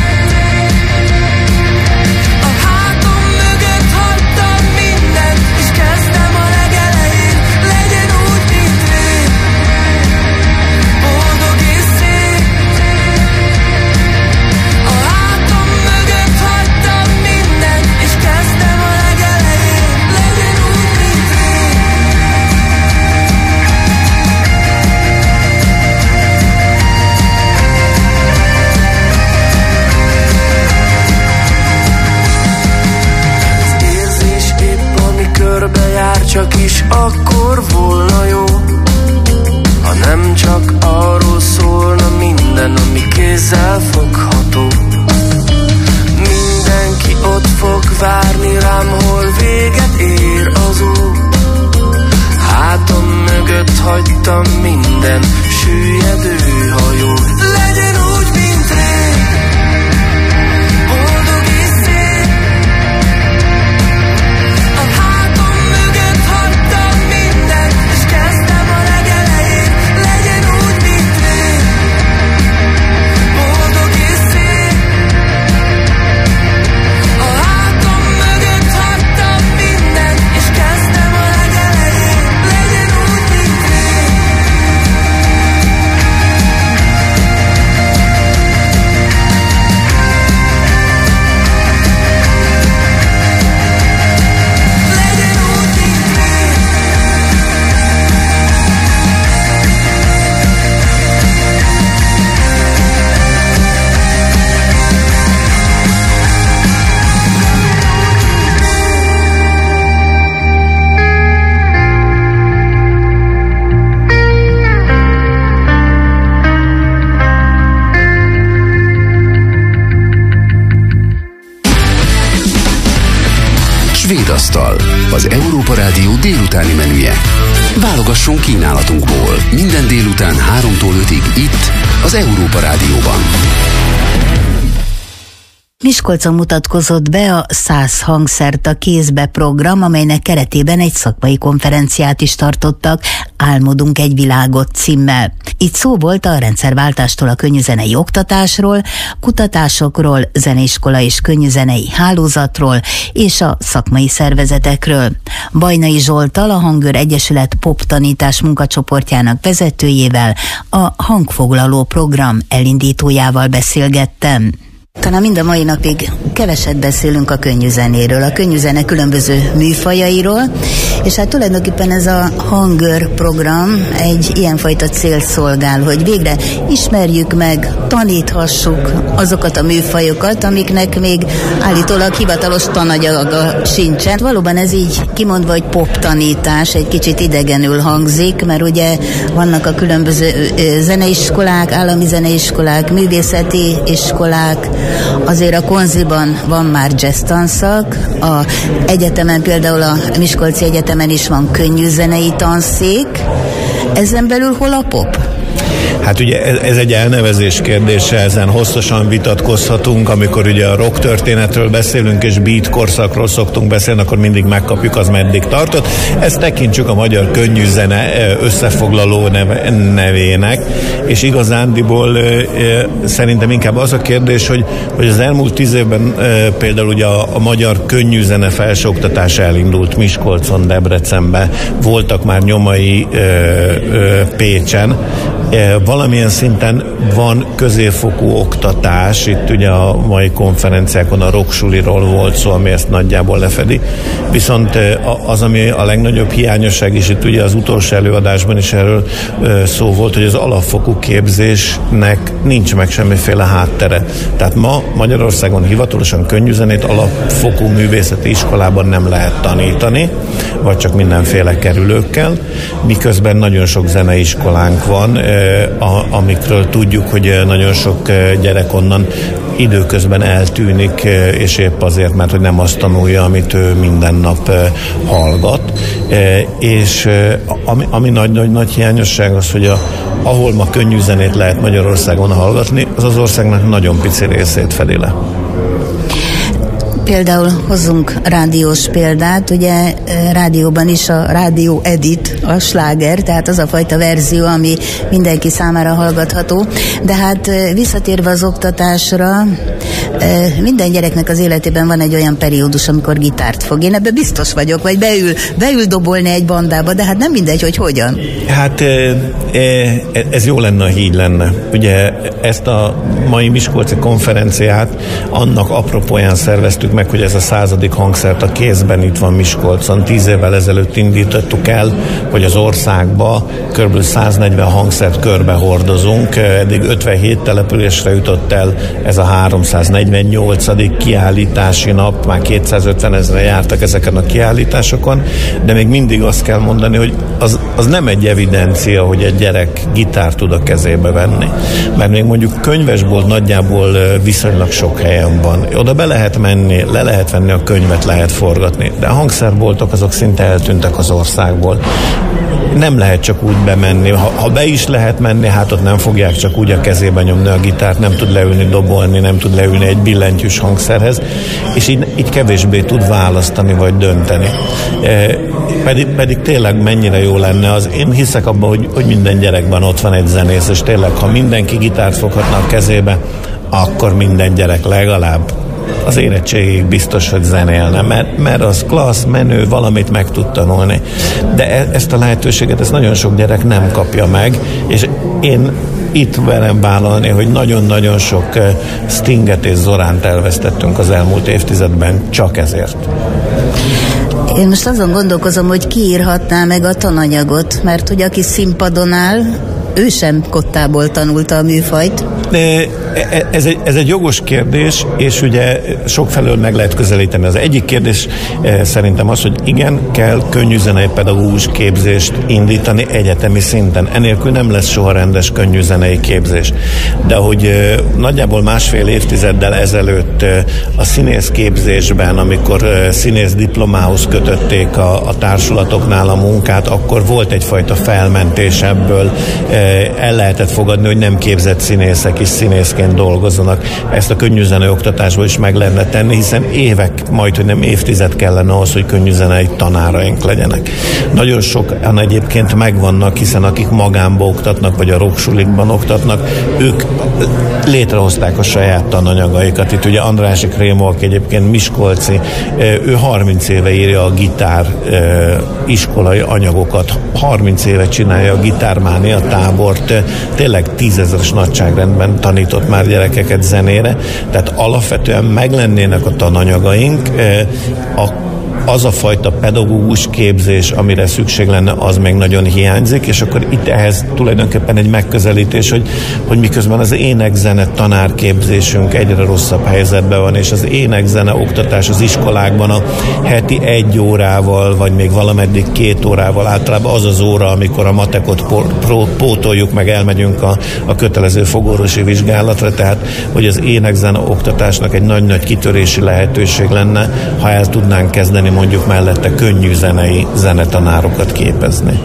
Speaker 10: a hátam mögött hagytam mindent, és kezdem a legelején. Legyen úgy, mint rég, boldog és szép, a hátam mögött hagytam mindent, és kezdem a legelején. Legyen úgy, mint rég.
Speaker 1: Svédasztal, az Európa Rádió délutáni menüje. Válogasson kínálatunkból minden délután 3-tól 5-ig itt, az Európa Rádióban.
Speaker 4: Miskolcon mutatkozott be a 100 hangszert a kézbe program, amelynek keretében egy szakmai konferenciát is tartottak, Álmodunk egy világot címmel. Itt szó volt a rendszerváltástól a könnyűzenei oktatásról, kutatásokról, zeneiskola és könnyűzenei hálózatról és a szakmai szervezetekről. Bajnai Zsolttal, a Hangőr Egyesület poptanítás munkacsoportjának vezetőjével, a hangfoglaló program elindítójával beszélgettem. Talán mind a mai napig keveset beszélünk a könnyűzenéről, a könnyűzene különböző műfajairól, és hát tulajdonképpen ez a Hangőr program egy ilyenfajta célt szolgál, hogy végre ismerjük meg, taníthassuk azokat a műfajokat, amiknek még állítólag hivatalos tananyaga sincsen. Valóban ez így kimondva, hogy poptanítás egy kicsit idegenül hangzik, mert ugye vannak a különböző zeneiskolák, állami zeneiskolák, művészeti iskolák, azért a Konziban van már jazz tanszak, a egyetemen, például a Miskolci Egyetemen is van könnyűzenei tanszék. Ezen belül hol a pop?
Speaker 7: Hát ugye ez egy elnevezés kérdése, ezen hosszasan vitatkozhatunk, amikor ugye a rock történetről beszélünk, és beat korszakról szoktunk beszélni, akkor mindig megkapjuk, az meddig tartott. Ezt tekintsük a magyar könnyűzene összefoglaló nevének, és igazándiból szerintem inkább az a kérdés, hogy az elmúlt 10 évben például ugye a magyar könnyűzene felsőoktatása elindult Miskolcon, Debrecenbe, voltak már nyomai Pécsen, valamilyen szinten van középfokú oktatás, itt ugye a mai konferenciákon a rocksuliról volt szó, ami ezt nagyjából lefedi, viszont az, ami a legnagyobb hiányosság, és itt ugye az utolsó előadásban is erről szó volt, hogy az alapfokú képzésnek nincs meg semmiféle háttere. Tehát ma Magyarországon hivatalosan könnyűzenét alapfokú művészeti iskolában nem lehet tanítani, vagy csak mindenféle kerülőkkel, miközben nagyon sok zeneiskolánk van, amikről tudjuk, hogy nagyon sok gyerek onnan időközben eltűnik, és épp azért, mert hogy nem azt tanulja, amit ő minden nap hallgat. És ami nagy hiányosság az, hogy ahol ma könnyűzenét lehet Magyarországon hallgatni, az az országnak nagyon pici részét fedi le.
Speaker 4: Például hozzunk rádiós példát, ugye rádióban is a rádió edit, a sláger, tehát az a fajta verzió, ami mindenki számára hallgatható, de hát visszatérve az oktatásra, minden gyereknek az életében van egy olyan periódus, amikor gitárt fog. Én ebben biztos vagyok, vagy beül dobolni egy bandába, de hát nem mindegy, hogy hogyan.
Speaker 7: Hát ez jó lenne, ha így lenne. Ugye ezt a mai miskolci konferenciát annak apropóján szerveztük meg, hogy ez a 100. hangszert a kézben itt van Miskolcon. 10 évvel ezelőtt indítottuk el, hogy az országba kb. 140 hangszert körbe hordozunk. Eddig 57 településre jutott el ez a 348. kiállítási nap, már 250 000 jártak ezeken a kiállításokon, de még mindig azt kell mondani, hogy az nem egy evidencia, hogy egy gyerek gitárt tud a kezébe venni. Mert még mondjuk könyvesbolt nagyjából viszonylag sok helyen van. Oda be lehet menni, le lehet venni a könyvet, lehet forgatni, de a hangszerboltok azok szinte eltűntek az országból. Nem lehet csak úgy bemenni. Ha be is lehet menni, hát ott nem fogják csak úgy a kezébe nyomni a gitárt, nem tud leülni dobolni, nem tud leülni egy billentyűs hangszerhez, és így kevésbé tud választani vagy dönteni. Pedig tényleg mennyire jó lenne az. Én hiszek abban, hogy minden gyerekben ott van egy zenész, és tényleg, ha mindenki gitárt foghatna a kezébe, akkor minden gyerek legalább az érettségig biztos, hogy zenélne, mert az klassz, menő, valamit meg tud tanulni. De ezt a lehetőséget, ezt nagyon sok gyerek nem kapja meg, és én itt velem vállalni, hogy nagyon-nagyon sok Stinget és Zoránt elvesztettünk az elmúlt évtizedben csak ezért.
Speaker 4: Én most azon gondolkozom, hogy ki írhatná meg a tananyagot, mert hogy aki színpadon áll, ő sem kottából tanulta a műfajt.
Speaker 7: Ez egy jogos kérdés, és ugye sokfelől meg lehet közelíteni. Az egyik kérdés szerintem az, hogy igen, kell könnyűzenei pedagógus képzést indítani egyetemi szinten. Enélkül nem lesz soha rendes könnyűzenei képzés. De hogy nagyjából másfél évtizeddel ezelőtt a színészképzésben, amikor színész diplomához kötötték a társulatoknál a munkát, akkor volt egyfajta felmentés ebből. El lehetett fogadni, hogy nem képzett színészek is színészként dolgozzanak. Ezt a könnyűzenei oktatásból is meg lehetne tenni, hiszen évek, majdhogy nem évtized kellene ahhoz, hogy könnyűzenei tanáraink legyenek. Nagyon sokan egyébként megvannak, hiszen akik magánba oktatnak, vagy a rocksulikban oktatnak, ők létrehozták a saját tananyagaikat. Itt ugye Andrássy Rémó, aki egyébként miskolci, ő 30 éve írja a gitár iskolai anyagokat, 30 éve csinálja a Gitármánia tábort, tényleg 10 000-es nagyságrendben tanított már gyerekeket zenére, tehát alapvetően meglennének a tananyagaink, az a fajta pedagógus képzés, amire szükség lenne, az még nagyon hiányzik, és akkor itt ehhez tulajdonképpen egy megközelítés, hogy miközben az énekzene tanárképzésünk egyre rosszabb helyzetben van, és az énekzene oktatás az iskolákban a heti 1 órával, vagy még valameddig 2 órával, általában az az óra, amikor a matekot pótoljuk, meg elmegyünk a kötelező fogorvosi vizsgálatra, tehát hogy az énekzene oktatásnak egy nagy-nagy kitörési lehetőség lenne, ha el tudnánk kezdeni mondjuk mellette könnyűzenei zenetanárokat képezni.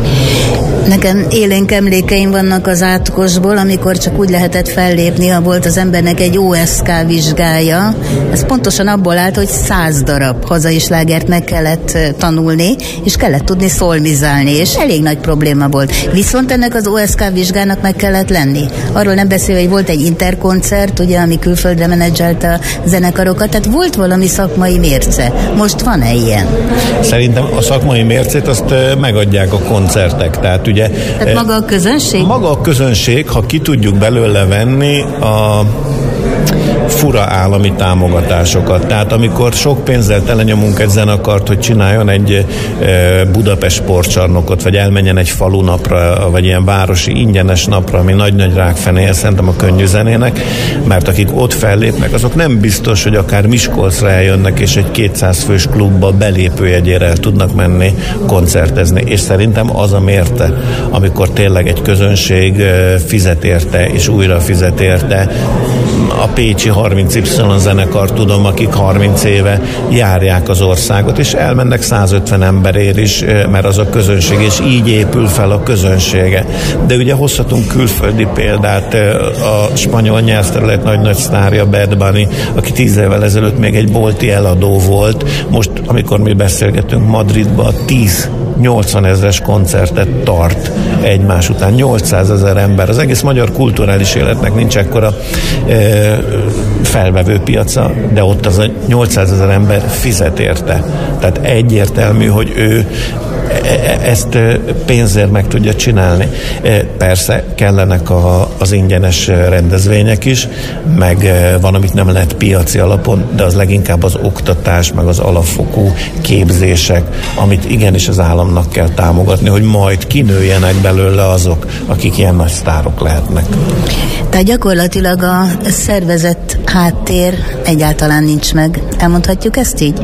Speaker 4: Nekem élénk emlékeim vannak az átkosból, amikor csak úgy lehetett fellépni, ha volt az embernek egy OSK vizsgája. Ez pontosan abból állt, hogy 100 darab hazai slágert meg kellett tanulni, és kellett tudni szolmizálni, és elég nagy probléma volt. Viszont ennek az OSK vizsgának meg kellett lenni. Arról nem beszélve, hogy volt egy interkoncert, ugye, ami külföldre menedzselte a zenekarokat, tehát volt valami szakmai mérce. Most van-e ilyen?
Speaker 7: Szerintem a szakmai mércét azt megadják a koncertek, tehát ugye
Speaker 4: tehát maga a közönség?
Speaker 7: Maga a közönség, ha ki tudjuk belőle venni a fura állami támogatásokat. Tehát amikor sok pénzzel telenyomunk egy zenekart, hogy csináljon egy Budapest sportcsarnokot, vagy elmenjen egy falunapra, vagy ilyen városi ingyenes napra, ami nagy-nagy rákfenéje szerintem a könnyű zenének, mert akik ott fellépnek, azok nem biztos, hogy akár Miskolcra eljönnek, és egy 200 fős klubba belépőjegyére el tudnak menni koncertezni. És szerintem az a mérte, amikor tényleg egy közönség fizet érte, és újra fizet érte. A pécsi 30Y zenekar tudom, akik 30 éve járják az országot, és elmennek 150 emberért is, mert az a közönség, és így épül fel a közönsége. De ugye hozhatunk külföldi példát, a spanyol nyelvterület nagy-nagy sztárja Bad Bunny, aki 10 évvel ezelőtt még egy bolti eladó volt. Most, amikor mi beszélgetünk, Madridban 80 000-es koncertet tart egymás után, 800 000 ember. Az egész magyar kulturális életnek nincs ekkora felvevő piaca, de ott az a 800 000 ember fizet érte. Tehát egyértelmű, hogy ő ezt pénzért meg tudja csinálni. Persze kellenek az ingyenes rendezvények is, meg van, amit nem lehet piaci alapon, de az leginkább az oktatás, meg az alapfokú képzések, amit igenis az államnak kell támogatni, hogy majd kinőjenek belőle azok, akik ilyen nagy sztárok lehetnek.
Speaker 4: Tehát gyakorlatilag a szervezett háttér egyáltalán nincs meg. Elmondhatjuk ezt így?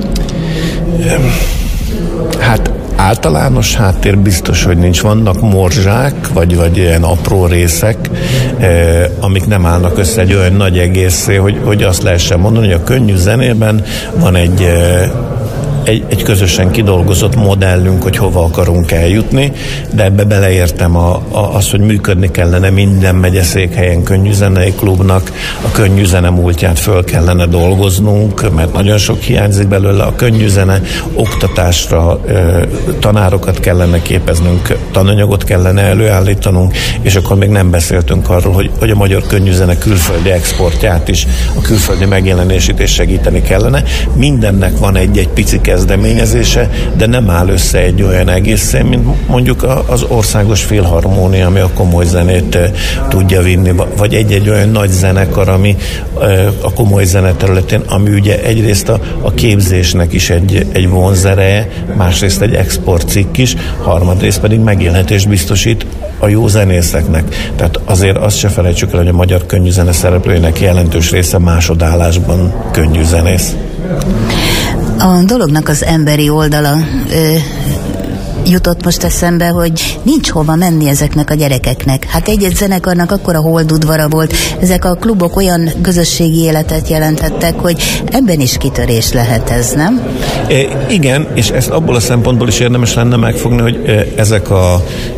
Speaker 7: Hát általános háttér biztos, hogy nincs. Vannak morzsák, vagy ilyen apró részek, amik nem állnak össze egy olyan nagy egészé, hogy azt lehessen mondani, hogy a könnyű zenében van egy közösen kidolgozott modellünk, hogy hova akarunk eljutni, de ebbe beleértem azt, hogy működni kellene minden megyeszékhelyen könnyűzenei klubnak, a könnyűzene múltját föl kellene dolgoznunk, mert nagyon sok hiányzik belőle a könnyűzene, oktatásra tanárokat kellene képeznünk, tananyagot kellene előállítanunk, és akkor még nem beszéltünk arról, hogy a magyar könnyűzene külföldi exportját is, a külföldi megjelenését is segíteni kellene. Mindennek van egy picike kezdeményezése, de nem áll össze egy olyan egészen, mint mondjuk az Országos Filharmónia, ami a komoly zenét tudja vinni, vagy egy olyan nagy zenekar, ami a komoly zene területén, ami ugye egyrészt a képzésnek is egy vonzereje, másrészt egy exportcikk is, harmadrészt pedig megélhetést biztosít a jó zenészeknek. Tehát azért azt se felejtsük el, hogy a magyar könnyűzene szereplőinek jelentős része másodállásban könnyűzenész.
Speaker 4: A dolognak az emberi oldala jutott most eszembe, hogy nincs hova menni ezeknek a gyerekeknek. Hát egy-egy zenekarnak akkora holdudvara volt, ezek a klubok olyan közösségi életet jelentettek, hogy ebben is kitörés lehet ez, nem?
Speaker 7: Igen, és ezt abból a szempontból is érdemes lenne megfogni, hogy ezek a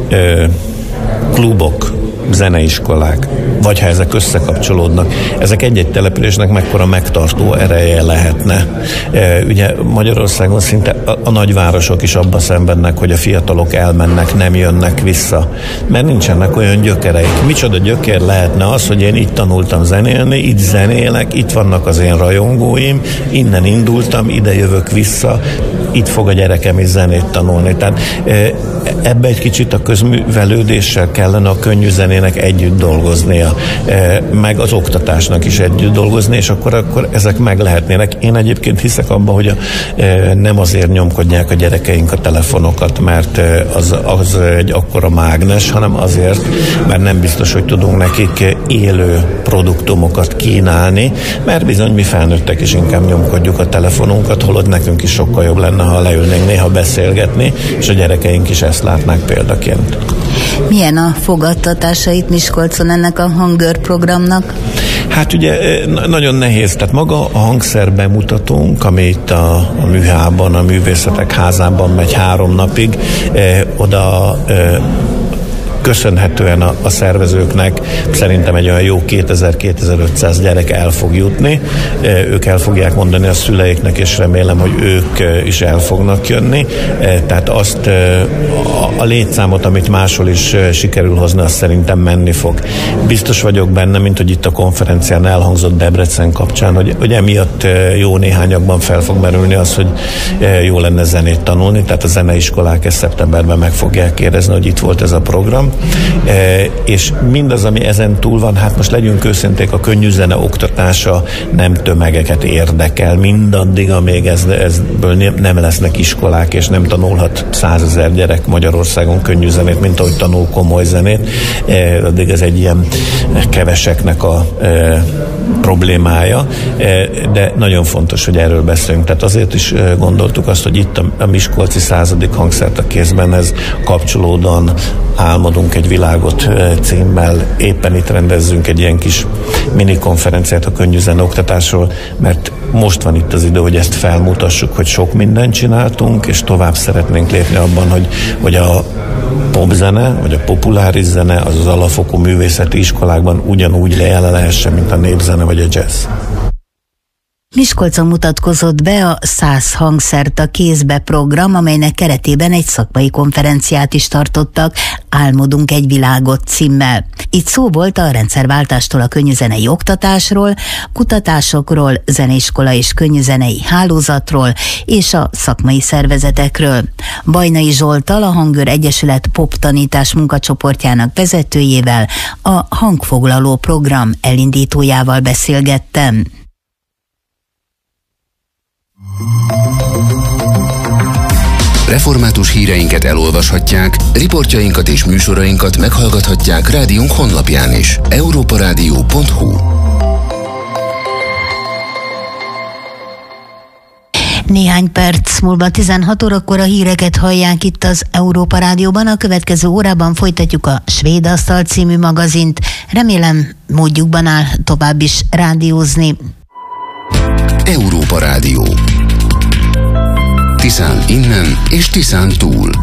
Speaker 7: klubok, zeneiskolák, vagy ha ezek összekapcsolódnak, ezek egy-egy településnek mekkora megtartó ereje lehetne. Ugye Magyarországon szinte a nagyvárosok is abba szenvednek, hogy a fiatalok elmennek, nem jönnek vissza, mert nincsenek olyan gyökereik. Micsoda gyökér lehetne az, hogy én itt tanultam zenélni, itt zenélek, itt vannak az én rajongóim, innen indultam, ide jövök vissza, itt fog a gyerekem is zenét tanulni. Tehát ebbe egy kicsit a közművelődéssel kellene a könnyű zenének együtt dolgoznia, meg az oktatásnak is együtt dolgozni, és akkor ezek meg lehetnének. Én egyébként hiszek abban, hogy nem azért nyomkodják a gyerekeink a telefonokat, mert az egy akkora mágnes, hanem azért, mert nem biztos, hogy tudunk nekik élő produktumokat kínálni, mert bizony mi felnőttek is inkább nyomkodjuk a telefonunkat, holott nekünk is sokkal jobb lenne, ha leülnénk néha beszélgetni, és a gyerekeink is ezt látnák példaként.
Speaker 4: Milyen a fogadtatása itt Miskolcon ennek a Hangőr programnak?
Speaker 7: Hát ugye nagyon nehéz, tehát maga a hangszer bemutatónk, ami itt a Műhában, a Művészetek Házában megy 3 napig, oda köszönhetően a szervezőknek szerintem egy olyan jó 2000-2500 gyerek el fog jutni. Ők el fogják mondani a szüleiknek, és remélem, hogy ők is el fognak jönni. Tehát azt a létszámot, amit máshol is sikerül hozni, azt szerintem menni fog. Biztos vagyok benne, mint hogy itt a konferencián elhangzott Debrecen kapcsán, hogy emiatt jó néhányakban fel fog merülni az, hogy jó lenne zenét tanulni. Tehát a zeneiskolák ezt szeptemberben meg fogják kérdezni, hogy itt volt ez a program. És mindaz, ami ezen túl van, hát most legyünk őszinték, a könnyűzene oktatása nem tömegeket érdekel, mindaddig, amíg ezből nem lesznek iskolák, és nem tanulhat 100 000 gyerek Magyarországon könnyűzenét, mint ahogy tanul komoly zenét, addig ez egy ilyen keveseknek a problémája, de nagyon fontos, hogy erről beszélünk. Tehát azért is gondoltuk azt, hogy itt a Miskolci 100. hangszert a kézben, ez kapcsolódóan Álmodunk egy világot címmel éppen itt rendezzünk egy ilyen kis mini konferenciát a könnyűzene oktatásról, mert most van itt az idő, hogy ezt felmutassuk, hogy sok mindent csináltunk, és tovább szeretnénk lépni abban, hogy a popzene, vagy a populáris zene, az az alapfokú művészeti iskolákban ugyanúgy jelen lehessen, mint a népzene vagy a jazz.
Speaker 4: Miskolcon mutatkozott be a 100 hangszert a kézbe program, amelynek keretében egy szakmai konferenciát is tartottak, Álmodunk egy világot címmel. Itt szó volt a rendszerváltástól a könnyűzenei oktatásról, kutatásokról, zeneiskola és könnyűzenei hálózatról és a szakmai szervezetekről. Bajnai Zsolttal, a Hangőr Egyesület poptanítás munkacsoportjának vezetőjével, a hangfoglaló program elindítójával beszélgettem.
Speaker 1: Református híreinket elolvashatják, riportjainkat és műsorainkat meghallgathatják rádiónk honlapján is. europaradio.hu.
Speaker 4: Néhány perc múlva 16 órakor a híreket hallják itt az Európa Rádióban. A következő órában folytatjuk a Svéd Asztal című magazint. Remélem módjukban áll tovább is rádiózni.
Speaker 1: Európa Rádió. Tiszán innen és Tiszán túl.